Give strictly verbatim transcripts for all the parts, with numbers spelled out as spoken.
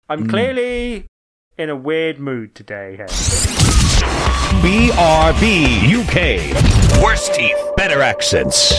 I'm Mm. clearly in a weird mood today. Hey. B R B U K. Worse teeth, better accents.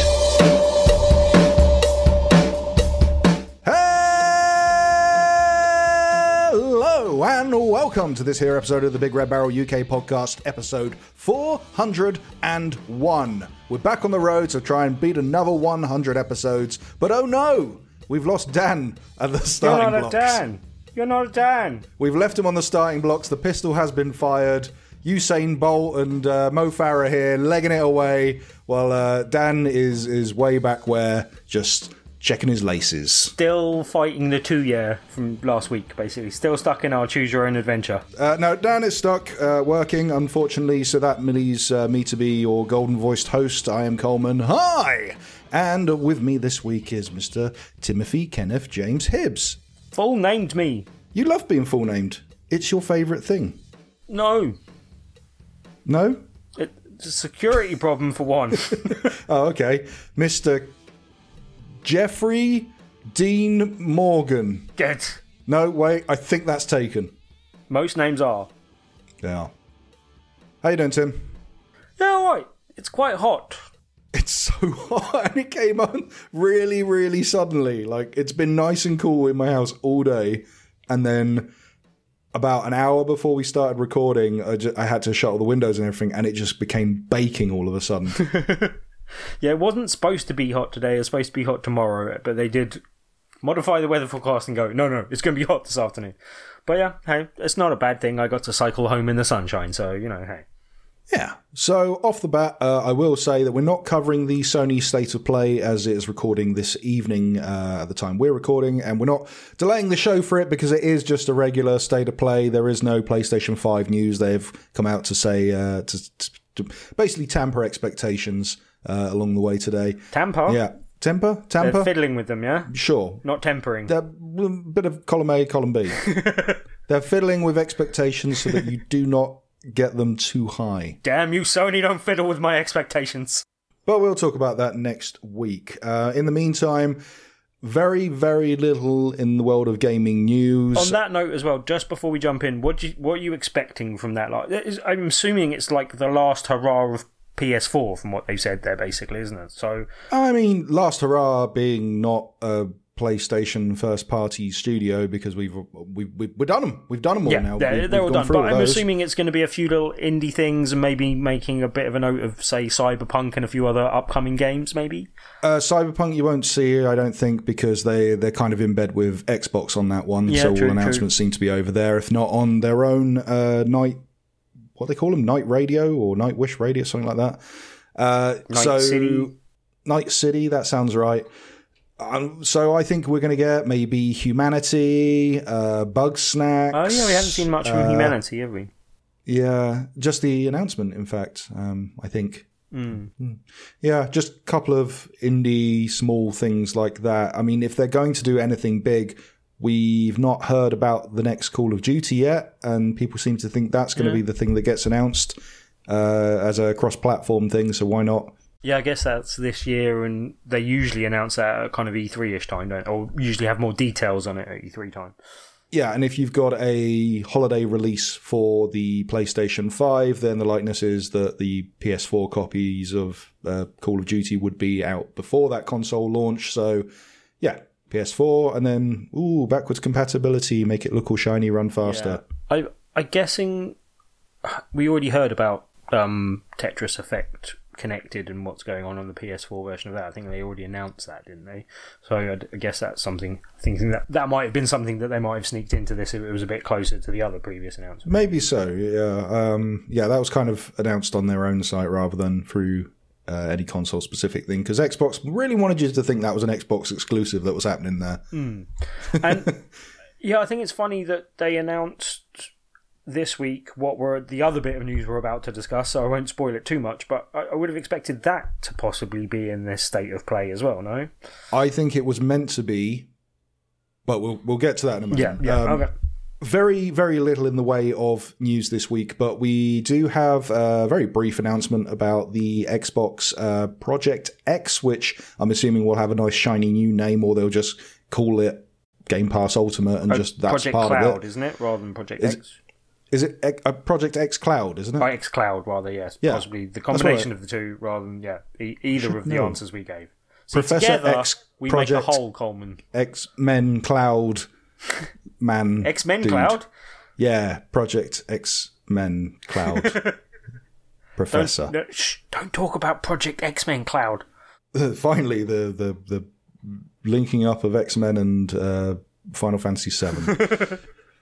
Hello and welcome to this here episode of the Big Red Barrel U K podcast, episode four hundred one. We're back on the road to try and beat another one hundred episodes, but oh no, we've lost Dan at the starting You're not blocks. a Dan. You're not a Dan. We've left him on the starting blocks. The pistol has been fired. Usain Bolt and uh, Mo Farah here, legging it away, while uh, Dan is is way back where, just checking his laces. Still fighting the two-year from last week, basically. Still stuck in our choose-your-own-adventure. Uh, no, Dan is stuck uh, working, unfortunately, so that leaves uh, me to be your golden-voiced host. I am Coleman. Hi! And with me this week is Mister Timothy Kenneth James Hibbs. Full named me. You love being full-named. It's your favourite thing. No. No? It's a security problem, for one. Oh, okay. Mister Jeffrey Dean Morgan. Good. No, wait, I think that's taken. Most names are. Yeah. How you doing, Tim? Yeah, alright. It's quite hot. It's so hot, and it came on really, really suddenly. Like, it's been nice and cool in my house all day, and then about an hour before we started recording, I, just, I had to shut all the windows and everything, and it just became baking all of a sudden. Yeah, it wasn't supposed to be hot today. It was supposed to be hot tomorrow, but they did modify the weather forecast and go, no, no, it's going to be hot this afternoon. But yeah, hey, it's not a bad thing. I got to cycle home in the sunshine, so, you know, hey. Yeah. So off the bat, uh, I will say that we're not covering the Sony State of Play as it is recording this evening uh, at the time we're recording, and we're not delaying the show for it because it is just a regular State of Play. There is no PlayStation five news. They've come out to say uh, to, to, to basically tamper expectations uh, along the way today. Tamper? Yeah. Temper? Tamper? They're fiddling with them, yeah? Sure. Not tempering. They're a bit of column A, column B. They're fiddling with expectations so that you do not get them too high. Damn you, Sony, don't fiddle with my expectations. But we'll talk about that next week. Uh, in the meantime, very, very little in the world of gaming news. On that note as well, just before we jump in, what, do you, what are you expecting from that? Like, is, I'm assuming it's like the last hurrah of P S four from what they've said there, basically, isn't it? So, I mean, last hurrah being not a PlayStation first-party studio because we've we've we've done them. We've done them all yeah, now. they're, we've, they're we've all done. But I'm those. assuming it's going to be a few little indie things and maybe making a bit of a note of, say, Cyberpunk and a few other upcoming games, maybe? Uh, Cyberpunk you won't see, I don't think, because they, they're kind of in bed with Xbox on that one. Yeah, so true, all announcements true. seem to be over there, if not on their own uh, night, what they call them, Night Radio or Night Wish Radio, something like that. Uh, Night so, City. Night City, that sounds right. Um, so I think we're going to get maybe Humanity, uh, Bug Snacks. Oh, yeah, we haven't seen much from uh, Humanity, have we? Yeah, just the announcement, in fact, um, I think. Mm. Yeah, just a couple of indie small things like that. I mean, if they're going to do anything big, we've not heard about the next Call of Duty yet, and people seem to think that's going to Yeah. be the thing that gets announced uh, as a cross-platform thing, so why not? Yeah, I guess that's this year, and they usually announce that at kind of E three-ish time, don't or usually have more details on it at E three time. Yeah, and if you've got a holiday release for the PlayStation five, then the likeness is that the P S four copies of uh, Call of Duty would be out before that console launch. So, yeah, P S four, and then, ooh, backwards compatibility, make it look all shiny, run faster. Yeah. I, I'm guessing we already heard about um, Tetris Effect Connected and what's going on on the P S four version of that. I think they already announced that, didn't they? So I, I guess that's something, thinking that that might have been something that they might have sneaked into this if it was a bit closer to the other previous announcement. Maybe so, yeah. Um, yeah, that was kind of announced on their own site rather than through uh, any console-specific thing, because Xbox really wanted you to think that was an Xbox exclusive that was happening there. Mm. And yeah, I think it's funny that they announced this week what were the other bit of news we're about to discuss, so I won't spoil it too much, but I, I would have expected that to possibly be in this state of play as well, no? I think it was meant to be, but we'll we'll get to that in a moment. Yeah, yeah, Um, okay. Very, very little in the way of news this week, but we do have a very brief announcement about the Xbox uh, Project X, which I'm assuming will have a nice shiny new name, or they'll just call it Game Pass Ultimate, and oh, just that's Project part Cloud, of it. Isn't it, rather than Project Is, X? Is it a uh, Project X Cloud, isn't it? By X Cloud, rather, yes. Yeah. Possibly the combination of the two, rather than, yeah, e- either of the know. answers we gave. See, Professor together, X we Project make a whole, Coleman. X-Men Cloud Man. X-Men dude. Cloud? Yeah, Project X-Men Cloud. Professor. Don't, no, shh, don't talk about Project X-Men Cloud. Finally, the, the, the linking up of X-Men and uh, Final Fantasy seven.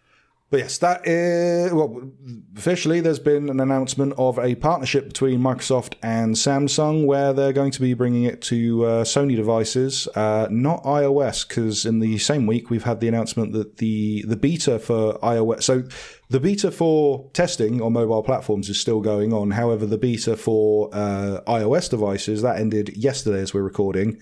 But yes, that is, well, officially there's been an announcement of a partnership between Microsoft and Samsung where they're going to be bringing it to uh, Sony devices, uh, not iOS, because in the same week we've had the announcement that the, the beta for iOS, so the beta for testing on mobile platforms is still going on. However, the beta for uh, iOS devices, that ended yesterday as we're recording.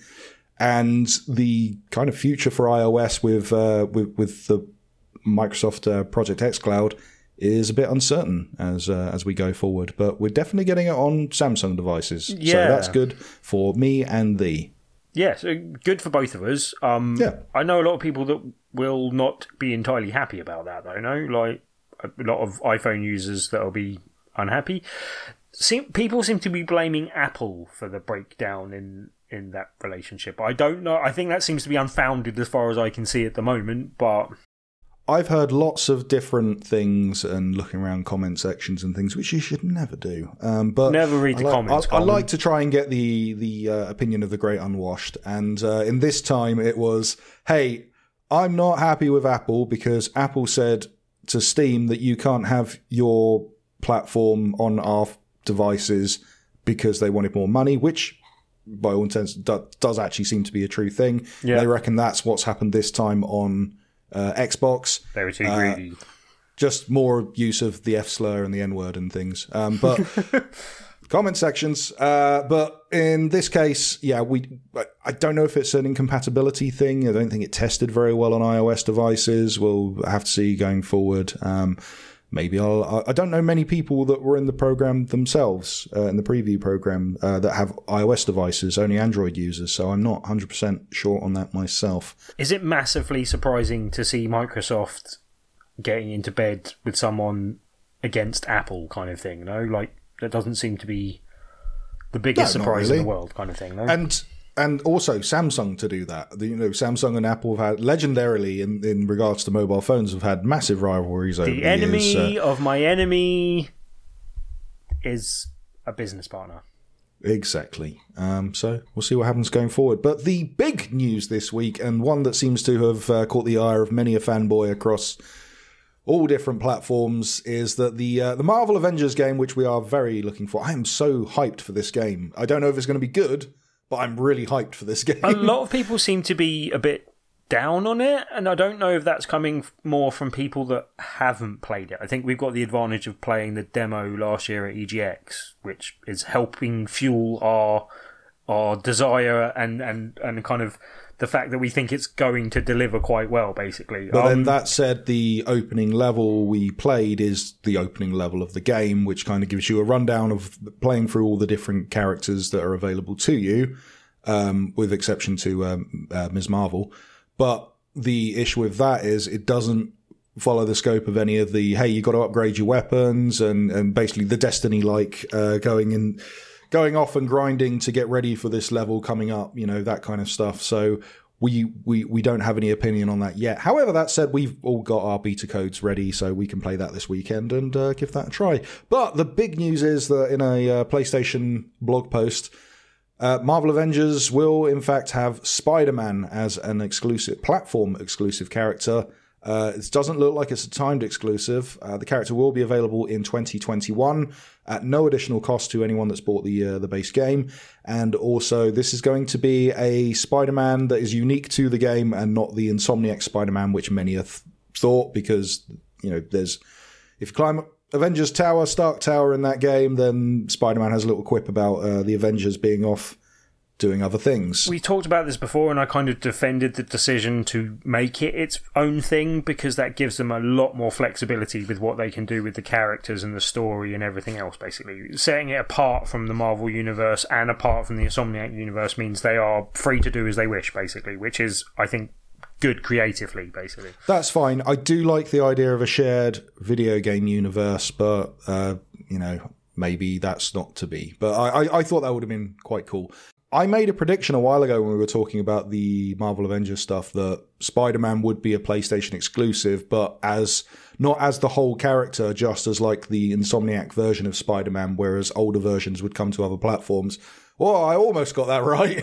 And the kind of future for iOS with uh, with, with the Microsoft uh, Project X Cloud is a bit uncertain as uh, as we go forward, but we're definitely getting it on Samsung devices. Yeah. So that's good for me and thee. Yeah, so good for both of us. Um, Yeah. I know a lot of people that will not be entirely happy about that, though, no? Like, a lot of iPhone users that will be unhappy. Seem, people seem to be blaming Apple for the breakdown in, in that relationship. I don't know. I think that seems to be unfounded as far as I can see at the moment, but... I've heard lots of different things and looking around comment sections and things, which you should never do. Um, but Never read I the like, comments, I, I Colin. like to try and get the the uh, opinion of the great unwashed. And uh, in this time, it was, hey, I'm not happy with Apple because Apple said to Steam that you can't have your platform on our devices because they wanted more money, which by all intents do, does actually seem to be a true thing. Yeah. They reckon that's what's happened this time on Uh, Xbox. They were too uh, greedy. Just more use of the F slur and the N word and things. Um, but comment sections. Uh, but in this case, yeah, we. I don't know if it's an incompatibility thing. I don't think it tested very well on iOS devices. We'll have to see going forward. Um, maybe I'll. I don't know many people that were in the program themselves, uh, in the preview program, uh, that have iOS devices, only Android users. So I'm not one hundred percent sure on that myself. Is it massively surprising to see Microsoft getting into bed with someone against Apple kind of thing, no? Like, that doesn't seem to be the biggest No, not surprise really. in the world kind of thing, no? And and also Samsung to do that. The, you know, Samsung and Apple have had, legendarily in, in regards to mobile phones, have had massive rivalries over the, the enemy years. Uh, of my enemy is a business partner. Exactly. Um, so we'll see what happens going forward. But the big news this week, and one that seems to have uh, caught the ire of many a fanboy across all different platforms, is that the uh, the Marvel Avengers game, which we are very looking for. I am so hyped for this game. I don't know if it's going to be good, but I'm really hyped for this game. A lot of people seem to be a bit down on it, and I don't know if that's coming more from people that haven't played it. I think we've got the advantage of playing the demo last year at E G X, which is helping fuel our our desire and, and, and kind of the fact that we think it's going to deliver quite well, basically. But um, then that said, the opening level we played is the opening level of the game, which kind of gives you a rundown of playing through all the different characters that are available to you, um, with exception to um, uh, Miz Marvel. But the issue with that is it doesn't follow the scope of any of the, hey, you got to upgrade your weapons and, and basically the Destiny-like uh, going in, going off and grinding to get ready for this level coming up, you know, that kind of stuff. So we, we, we don't have any opinion on that yet. However, that said, we've all got our beta codes ready, so we can play that this weekend and uh, give that a try. But the big news is that in a uh, PlayStation blog post, Uh, Marvel Avengers will, in fact, have Spider-Man as an exclusive, platform-exclusive character. Uh, it doesn't look like it's a timed exclusive. Uh, the character will be available in twenty twenty-one at no additional cost to anyone that's bought the uh, the base game. And also, this is going to be a Spider-Man that is unique to the game and not the Insomniac Spider-Man, which many have thought, because, you know, there's... If you climb Avengers Tower, Stark Tower in that game, then Spider-Man has a little quip about uh, the Avengers being off doing other things. We talked about this before, and I kind of defended the decision to make it its own thing because that gives them a lot more flexibility with what they can do with the characters and the story and everything else, basically. Setting it apart from the Marvel Universe and apart from the Insomniac Universe means they are free to do as they wish, basically, which is, I think, good creatively, basically. That's fine. I do like the idea of a shared video game universe, but, uh, you know, maybe that's not to be. But I, I, I thought that would have been quite cool. I made a prediction a while ago when we were talking about the Marvel Avengers stuff that Spider-Man would be a PlayStation exclusive, but as not as the whole character, just as like the Insomniac version of Spider-Man, whereas older versions would come to other platforms. Well, I almost got that right.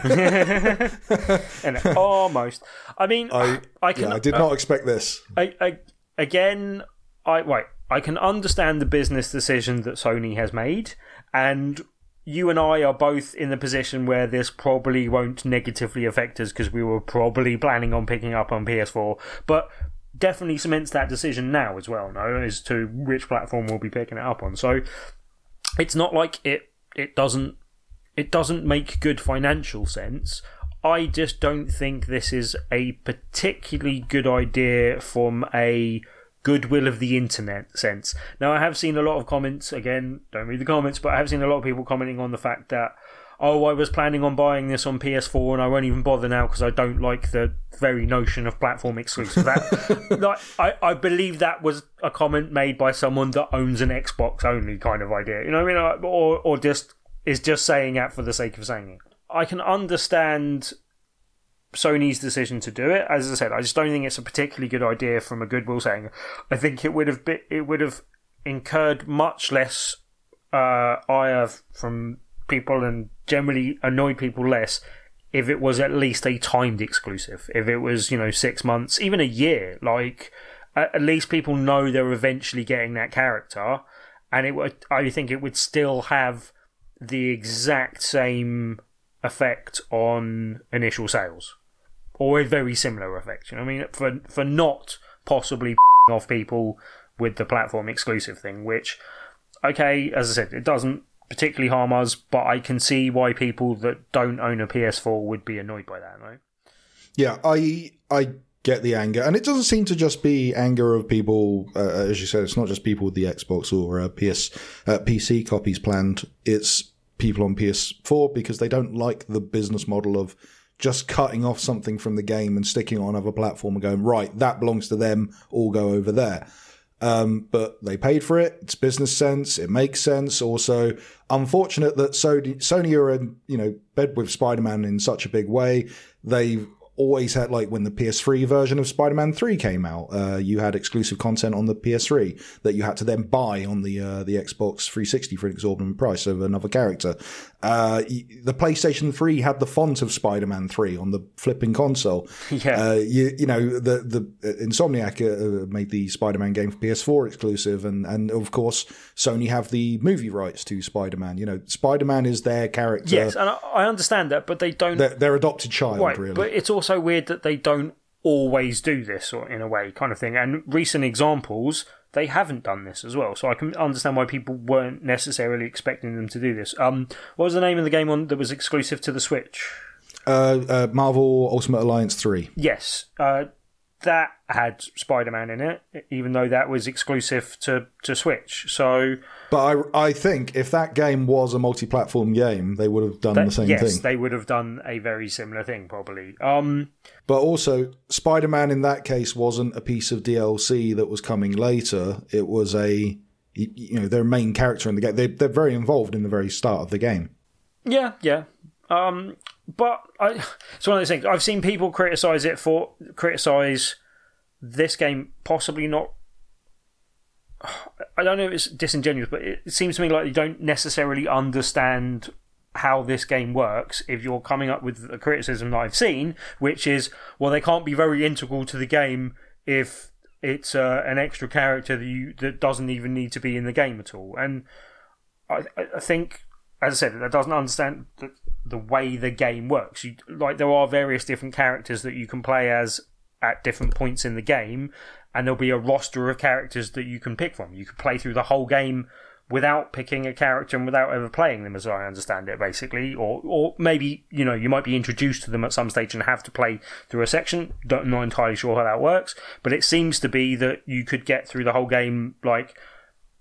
and almost. I mean, I, I can. Yeah, I did not uh, expect this. I, I, again, I right. I can understand the business decision that Sony has made, and you and I are both in the position where this probably won't negatively affect us because we were probably planning on picking up on P S four, but definitely cements that decision now as well, no, as to which platform we'll be picking it up on. So it's not like it it doesn't it doesn't make good financial sense. I just don't think this is a particularly good idea from a goodwill of the internet sense. Now, I have seen a lot of comments, again, don't read the comments, but I have seen a lot of people commenting on the fact that, oh, I was planning on buying this on P S four and I won't even bother now because I don't like the very notion of platform exclusive. That, like, I, I believe that was a comment made by someone that owns an Xbox only kind of idea, you know what I mean? Or, or just is just saying that for the sake of saying it. I can understand Sony's decision to do it. As I said, I just don't think it's a particularly good idea from a goodwill saying. I think it would have been, it would have incurred much less uh, ire from people and generally annoyed people less if it was at least a timed exclusive. If it was, you know, six months, even a year, like at least people know they're eventually getting that character, and it would. I think it would still have the exact same effect on initial sales. Or a very similar effect, you know what I mean? For for not possibly off people with the platform exclusive thing, which, okay, as I said, it doesn't particularly harm us, but I can see why people that don't own a P S four would be annoyed by that, right? Yeah, I I get the anger, and it doesn't seem to just be anger of people, uh, as you said, it's not just people with the Xbox or uh, P S, uh, P C copies planned, it's people on P S four because they don't like the business model of just cutting off something from the game and sticking it on another platform and going, right, that belongs to them, all go over there. Um, but they paid for it. It's business sense. It makes sense. Also, unfortunate that Sony, Sony are in, you know, bed with Spider-Man in such a big way. They've always had, like when the P S three version of Spider-Man three came out, uh, you had exclusive content on the P S three that you had to then buy on the uh, the Xbox three sixty for an exorbitant price of another character. Uh, the PlayStation three had the font of Spider-Man three on the flipping console. Yeah. Uh, you, you know, the, the Insomniac uh, made the Spider-Man game for P S four exclusive, and, and of course, Sony have the movie rights to Spider-Man. You know, Spider-Man is their character. Yes, and I, I understand that, but they don't... Their, their adopted child, right, really. But it's also weird that they don't always do this, or in a way, kind of thing. And recent examples, they haven't done this as well. So I can understand why people weren't necessarily expecting them to do this. Um, what was the name of the game on that was exclusive to the Switch? Uh, uh, Marvel Ultimate Alliance three. Yes. Uh, that had Spider-Man in it, even though that was exclusive to, to Switch. So, But I, I think if that game was a multi-platform game, they would have done that, the same yes, thing. Yes, they would have done a very similar thing, probably. Um, but also, Spider-Man in that case wasn't a piece of D L C that was coming later. It was a, you know, their main character in the game. They, they're very involved in the very start of the game. Yeah, yeah. Um, but I, it's one of those things. I've seen people criticize it for criticize this game, possibly not. I don't know if it's disingenuous, but it seems to me like you don't necessarily understand how this game works if you're coming up with the criticism that I've seen, which is, well, they can't be very integral to the game if it's uh, an extra character that you that doesn't even need to be in the game at all. And I, I think, as I said, that doesn't understand the, the way the game works. You, like, there are various different characters that you can play as at different points in the game, and there'll be a roster of characters that you can pick from. You can play through the whole game without picking a character and without ever playing them, as I understand it, basically. Or or maybe, you know, you might be introduced to them at some stage and have to play through a section. Don't, not entirely sure how that works, but it seems to be that you could get through the whole game, like,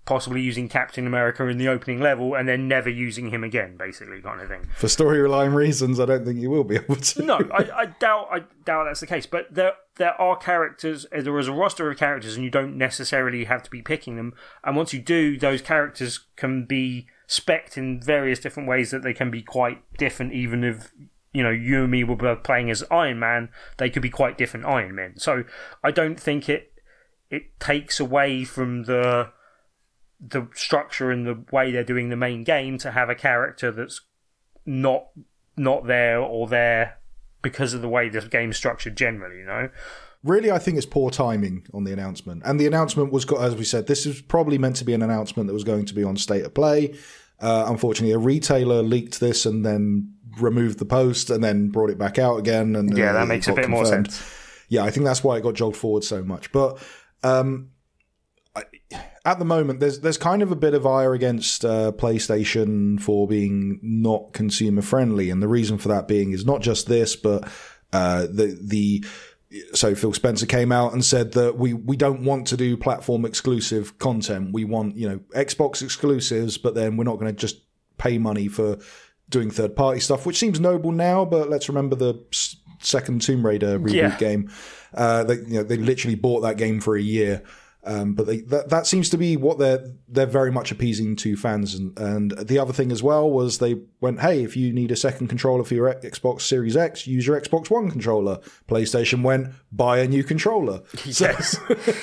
possibly using Captain America in the opening level and then never using him again, basically, kind of thing. For storyline reasons, I don't think you will be able to. No, I, I doubt I doubt that's the case. But there there are characters, there is a roster of characters, and you don't necessarily have to be picking them. And once you do, those characters can be spec'd in various different ways that they can be quite different, even if, you know, you and me were playing as Iron Man, they could be quite different Iron Men. So I don't think it it takes away from the the structure and the way they're doing the main game to have a character that's not not there or there because of the way the game's structured generally, you know? Really, I think it's poor timing on the announcement. And the announcement was, as we said, this is probably meant to be an announcement that was going to be on State of Play. Uh, unfortunately, a retailer leaked this and then removed the post and then brought it back out again. And yeah, uh, that makes a bit confirmed. more sense. Yeah, I think that's why it got jogged forward so much. But um, I, at the moment, there's there's kind of a bit of ire against uh, PlayStation for being not consumer friendly, and the reason for that being is not just this, but uh, the the. So Phil Spencer came out and said that we, we don't want to do platform exclusive content. We want, you know, Xbox exclusives, but then we're not going to just pay money for doing third party stuff, which seems noble now. But let's remember the second Tomb Raider reboot yeah. game. Uh, they, you know, they literally bought that game for a year. Um, but they, that, that seems to be what they're they're very much appeasing to fans. And, and the other thing as well was they went, hey, if you need a second controller for your Xbox Series X, use your Xbox One controller. PlayStation went, buy a new controller. Yes.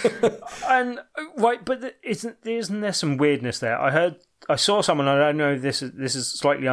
and right, but isn't isn't there some weirdness there? I heard, I saw someone. I don't know if this is this is slightly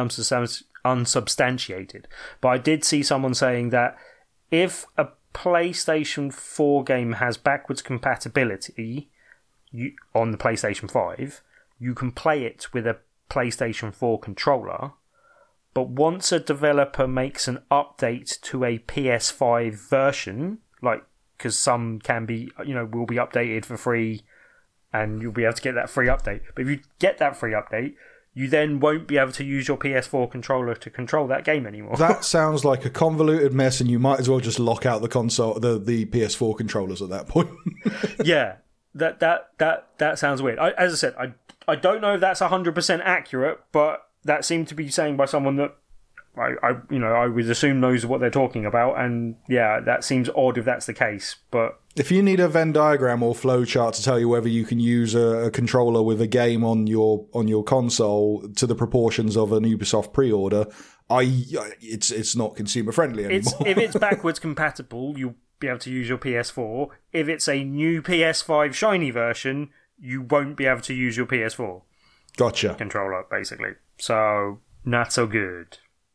unsubstantiated, but I did see someone saying that if a PlayStation four game has backwards compatibility you, on the PlayStation five, you can play it with a PlayStation four controller, but once a developer makes an update to a P S five version, like, because some can be, you know, will be updated for free and you'll be able to get that free update, but if you get that free update, you then won't be able to use your P S four controller to control that game anymore. That sounds like a convoluted mess, and you might as well just lock out the console, the, the P S four controllers at that point. yeah, that that that that sounds weird. I, as I said, I I don't know if that's one hundred percent accurate, but that seemed to be saying by someone that I, I you know I would assume knows what they're talking about, and yeah, that seems odd if that's the case, but. If you need a Venn diagram or flow chart to tell you whether you can use a, a controller with a game on your on your console to the proportions of an Ubisoft pre-order, I it's it's not consumer friendly anymore. It's, if it's backwards compatible, you'll be able to use your P S four. If it's a new P S five shiny version, you won't be able to use your P S four. Gotcha. Controller, basically. So not so good.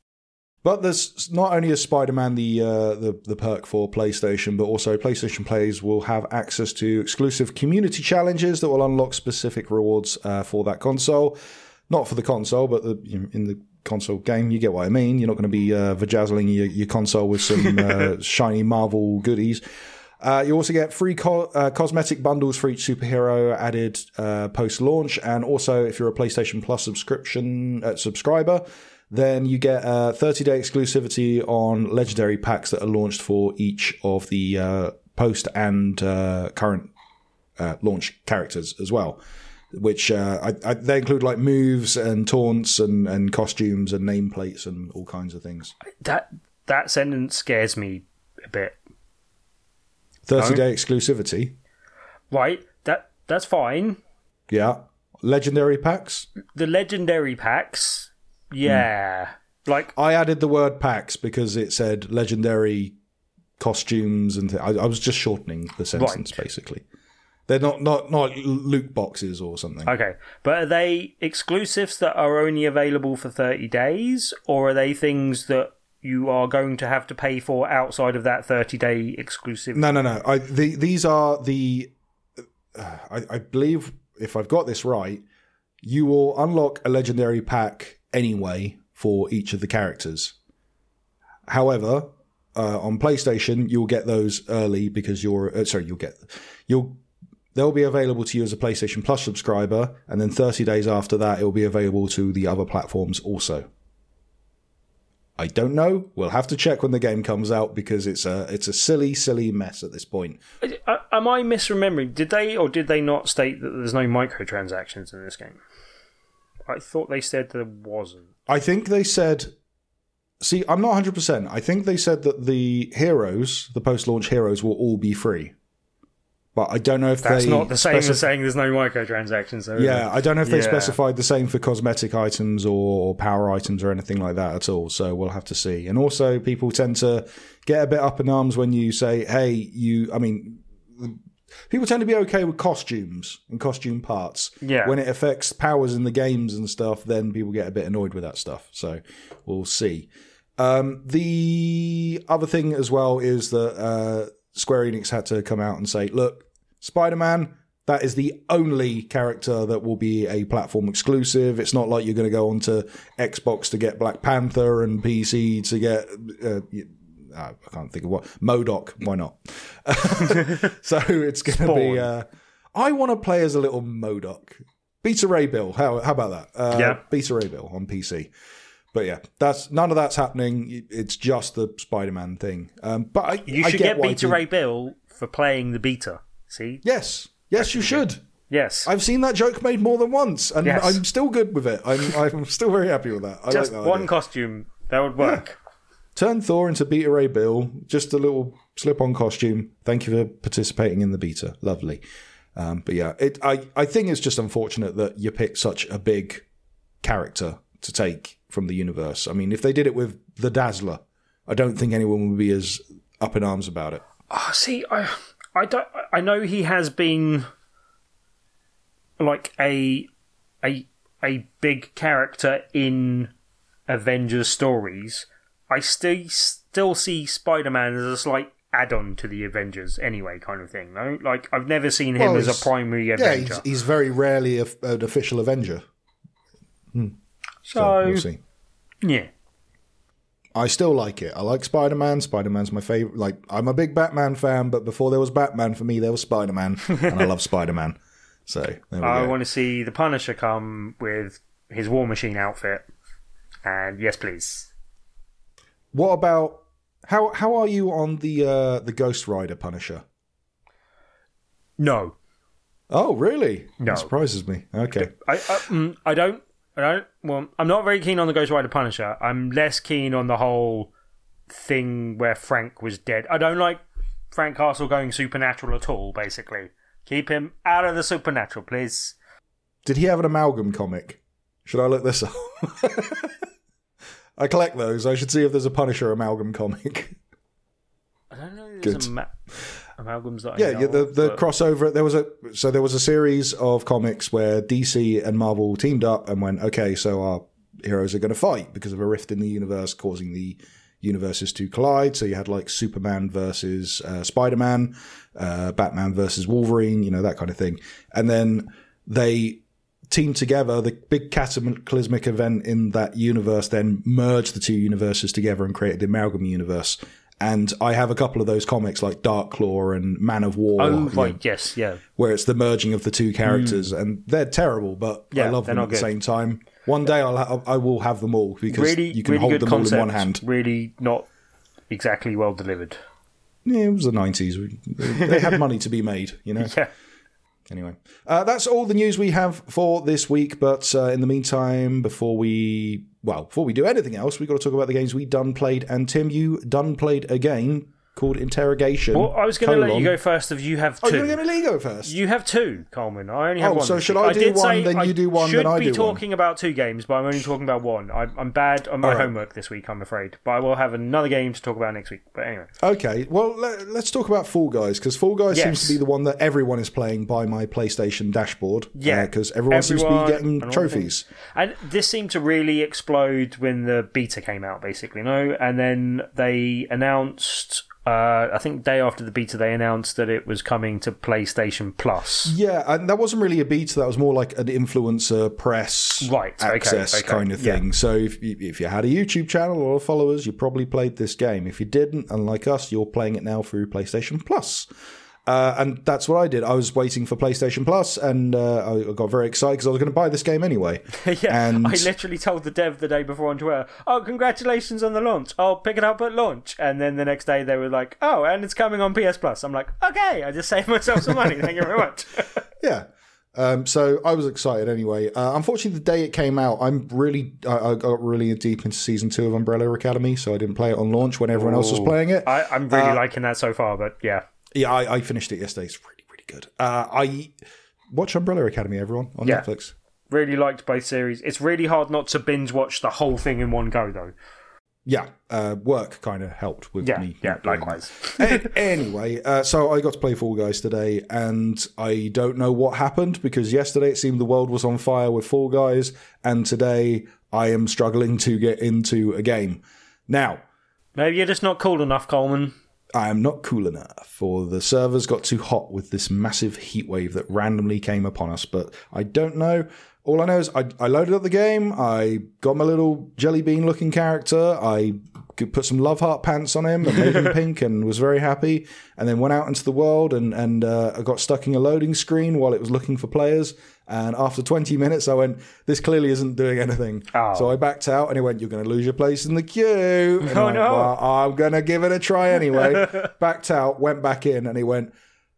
But there's not only is Spider-Man the, uh, the the perk for PlayStation, but also PlayStation players will have access to exclusive community challenges that will unlock specific rewards uh, for that console. Not for the console, but the, you know, in the console game, you get what I mean. You're not going to be uh, vajazzling your, your console with some uh, shiny Marvel goodies. Uh, you also get free co- uh, cosmetic bundles for each superhero added uh, post-launch, and also if you're a PlayStation Plus subscription uh, subscriber, then you get uh, thirty-day exclusivity on legendary packs that are launched for each of the uh, post and uh, current uh, launch characters as well, which uh, I, I, they include like moves and taunts and, and costumes and nameplates and all kinds of things. That that sentence scares me a bit. thirty-day exclusivity? Right, that that's fine. Yeah. Legendary packs? The legendary packs... Yeah, mm. like I added the word packs because it said legendary costumes, and th- I, I was just shortening the sentence. Right. Basically, they're not not not loot boxes or something. Okay, but are they exclusives that are only available for thirty days, or are they things that you are going to have to pay for outside of that thirty-day exclusive? No, no, no. I, the, these are the. Uh, I, I believe if I've got this right, you will unlock a legendary pack anyway for each of the characters. However, uh, on PlayStation, you'll get those early because you're uh, sorry, you'll get you'll they'll be available to you as a PlayStation Plus subscriber, and then thirty days after that, it will be available to the other platforms also. I don't know. We'll have to check when the game comes out because it's a it's a silly, silly mess at this point. Uh, am I misremembering? Did they or did they not state that there's no microtransactions in this game? I thought they said there wasn't. I think they said... See, I'm not one hundred percent. I think they said that the heroes, the post-launch heroes, will all be free. But I don't know if That's they... not the same specif- as saying there's no microtransactions. Though, yeah, I don't know if they yeah. specified the same for cosmetic items or power items or anything like that at all. So we'll have to see. And also, people tend to get a bit up in arms when you say, hey, you... I mean, people tend to be okay with costumes and costume parts. Yeah. When it affects powers in the games and stuff, then people get a bit annoyed with that stuff. So we'll see. Um, the other thing as well is that uh, Square Enix had to come out and say, look, Spider-Man, that is the only character that will be a platform exclusive. It's not like you're going to go onto Xbox to get Black Panther and P C to get... Uh, I can't think of what. M O D O K, why not? So it's going to be... Uh, I want to play as a little M O D O K. Beta Ray Bill, how, how about that? Uh, yeah. Beta Ray Bill on P C. But yeah, that's none of that's happening. It's just the Spider-Man thing. Um, but I, You I should get get Beta Ray Bill for playing the beta. See? Yes. Yes, you should. Yes. I've seen that joke made more than once, and Yes. I'm still good with it. I'm, I'm still very happy with that. I Just like that one idea. costume. That would work. Yeah. Turn Thor into Beta Ray Bill. Just a little slip-on costume. Thank you for participating in the beta. Lovely. Um, but yeah, it, I, I think it's just unfortunate that you pick such a big character to take from the universe. I mean, if they did it with the Dazzler, I don't think anyone would be as up in arms about it. Oh, see, I, I don't. I know he has been like a a a big character in Avengers stories. I still still see Spider-Man as a slight add-on to the Avengers, anyway, kind of thing. No, like I've never seen him Well, as a he's- primary Yeah, Avenger. he's, he's very rarely a, an official Avenger. Hmm. So, So, we'll see. yeah. I still like it. I like Spider-Man. Spider-Man's my favorite. Like, I'm a big Batman fan, but before there was Batman for me, there was Spider-Man, and I love Spider-Man. So there we I go. want to see the Punisher come with his War Machine outfit, and yes, please. What about how how are you on the uh, the Ghost Rider Punisher? No, Oh, really? No. That surprises me. Okay. I I, mm, I don't. I don't. Well, I'm not very keen on the Ghost Rider Punisher. I'm less keen on the whole thing where Frank was dead. I don't like Frank Castle going supernatural at all. Basically, keep him out of the supernatural, please. Did he have an amalgam comic? Should I look this up? I collect those. I should see if there's a Punisher amalgam comic. I don't know. If there's Good. a ma- amalgams that I Yeah, know yeah. The of, the but- crossover. There was a so there was a series of comics where D C and Marvel teamed up and went, okay, so our heroes are going to fight because of a rift in the universe causing the universes to collide. So you had like Superman versus uh, Spider-Man, uh, Batman versus Wolverine, you know, that kind of thing. And then they teamed together. The big cataclysmic event in that universe then merged the two universes together and created the amalgam universe. And I have a couple of those comics like Dark Claw and Man of War. Oh, you know, right. Yes. Yeah. where it's the merging of the two characters, and they're terrible, but I Yeah, love they're them not at the good. same time. One day I'll ha- I will have them all because Really, you can really hold good them concept. all in one hand. Really not exactly well delivered. Yeah, it was the nineties. They had money to be made, you know. Yeah. Anyway, uh, that's all the news we have for this week. But uh, in the meantime, before we well, before we do anything else, we've got to talk about the games we done played. And Tim, you done played a game called Interrogation. Well, I was going to let colon. you go first. If you have two, Oh, you're going to let me go first. You have two, Coleman. I only have Oh, one. so this should week. I do did one, say then I you do one, then I should be do one? talking about two games, but I'm only talking about one. I, I'm bad on my All right. homework this week, I'm afraid. But I will have another game to talk about next week. But anyway. Okay, well, let, let's talk about Fall Guys, because Fall Guys Yes. seems to be the one that everyone is playing by my PlayStation dashboard. Yeah. Because everyone, seems to Everyone be getting and all trophies. And this seemed to really explode when the beta came out, basically, no? And then they announced, uh, I think day after the beta, they announced that it was coming to PlayStation Plus. Yeah, and that wasn't really a beta, that was more like an influencer press Right, okay, access okay, kind of yeah. thing. So if you, if you had a YouTube channel or followers, you probably played this game. If you didn't, unlike us, you're playing it now through PlayStation Plus. Uh, and that's what I did. I was waiting for PlayStation Plus, and uh, I got very excited because I was going to buy this game anyway. yeah, and I literally told the dev the day before on Twitter, oh, congratulations on the launch. I'll pick it up at launch. And then the next day they were like, oh, and it's coming on P S Plus. I'm like, okay, I just saved myself some money. Thank you very much. yeah. Um, so I was excited anyway. Uh, unfortunately, the day it came out, I'm really I, I got really deep into season two of Umbrella Academy, so I didn't play it on launch when everyone Ooh. else was playing it. I, I'm really uh, liking that so far, but yeah. Yeah, I, I finished it yesterday. It's really, really good. Uh, I watch Umbrella Academy, everyone, on yeah. Netflix. Really liked both series. It's really hard not to binge watch the whole thing in one go, though. Yeah, uh, work kind of helped with yeah, me. Yeah, likewise. Anyway, uh, so I got to play Fall Guys today, and I don't know what happened, because yesterday it seemed the world was on fire with Fall Guys, and today I am struggling to get into a game. Now... Maybe you're just not cool enough, Coleman. I am not cool enough, or the servers got too hot with this massive heat wave that randomly came upon us, but I don't know. All I know is I, I loaded up the game, I got my little jelly bean looking character, I put some love heart pants on him and made him pink and was very happy, and then went out into the world and, and uh, I got stuck in a loading screen while it was looking for players, and after twenty minutes I went, this clearly isn't doing anything. Oh. So I backed out and he went, you're going to lose your place in the queue. And oh I went, no. Well, I'm going to give it a try anyway. Backed out, went back in, and he went,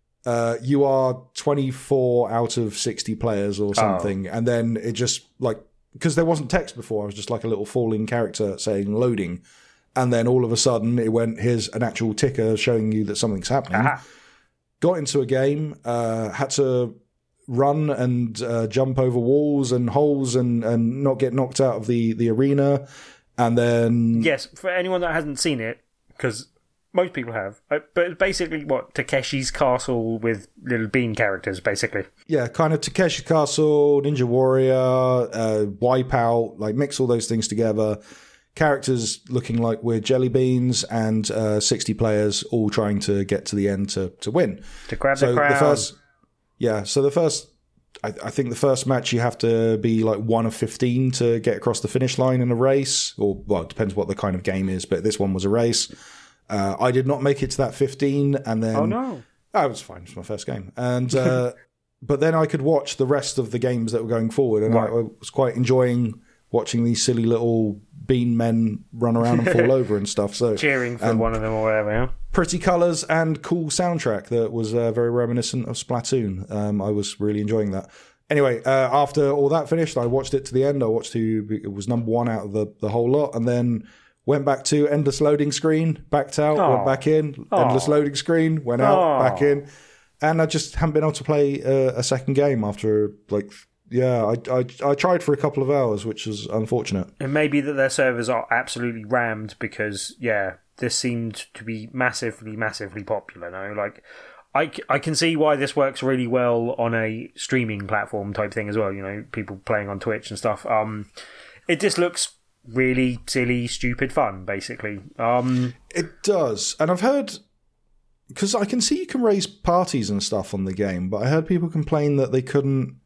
Uh, you are twenty-four out of sixty players or something. Oh. And then it just, like, because there wasn't text before, I was just like a little falling character saying loading. And then all of a sudden it went, here's an actual ticker showing you that something's happening. Aha. Got into a game, uh, had to run and uh, jump over walls and holes and, and not get knocked out of the, the arena. And then... Yes, for anyone that hasn't seen it, because... Most people have. But it's basically, what, Takeshi's Castle with little bean characters, basically. Yeah, kind of Takeshi's Castle, Ninja Warrior, uh, Wipeout, like mix all those things together. Characters looking like we're jelly beans, and uh, sixty players all trying to get to the end to, to win. To grab so the crown. The first, yeah, so the first... I, I think the first match you have to be like one of fifteen to get across the finish line in a race. Or, well, it depends what the kind of game is, but this one was a race. Uh, I did not make it to that fifteen, and then... Oh, no. Oh, it was fine. It was my first game. And uh, but then I could watch the rest of the games that were going forward, and right. I, I was quite enjoying watching these silly little bean men run around and fall over and stuff. So cheering for one of them or whatever, yeah? Pretty colours and cool soundtrack that was uh, very reminiscent of Splatoon. Um, I was really enjoying that. Anyway, uh, after all that finished, I watched it to the end. I watched who it was number one out of the, the whole lot, and then... Went back to endless loading screen, backed out, Aww. went back in, Aww. endless loading screen, went out, Aww. back in. And I just haven't been able to play a, a second game after, like, yeah, I, I I tried for a couple of hours, which is unfortunate. It may be that their servers are absolutely rammed because, yeah, this seemed to be massively, massively popular. No? Like, I, I can see why this works really well on a streaming platform type thing as well, you know, people playing on Twitch and stuff. Um, it just looks... really silly, stupid fun, basically. Um, it does. And I've heard... Because I can see you can raise parties and stuff on the game, but I heard people complain that they couldn't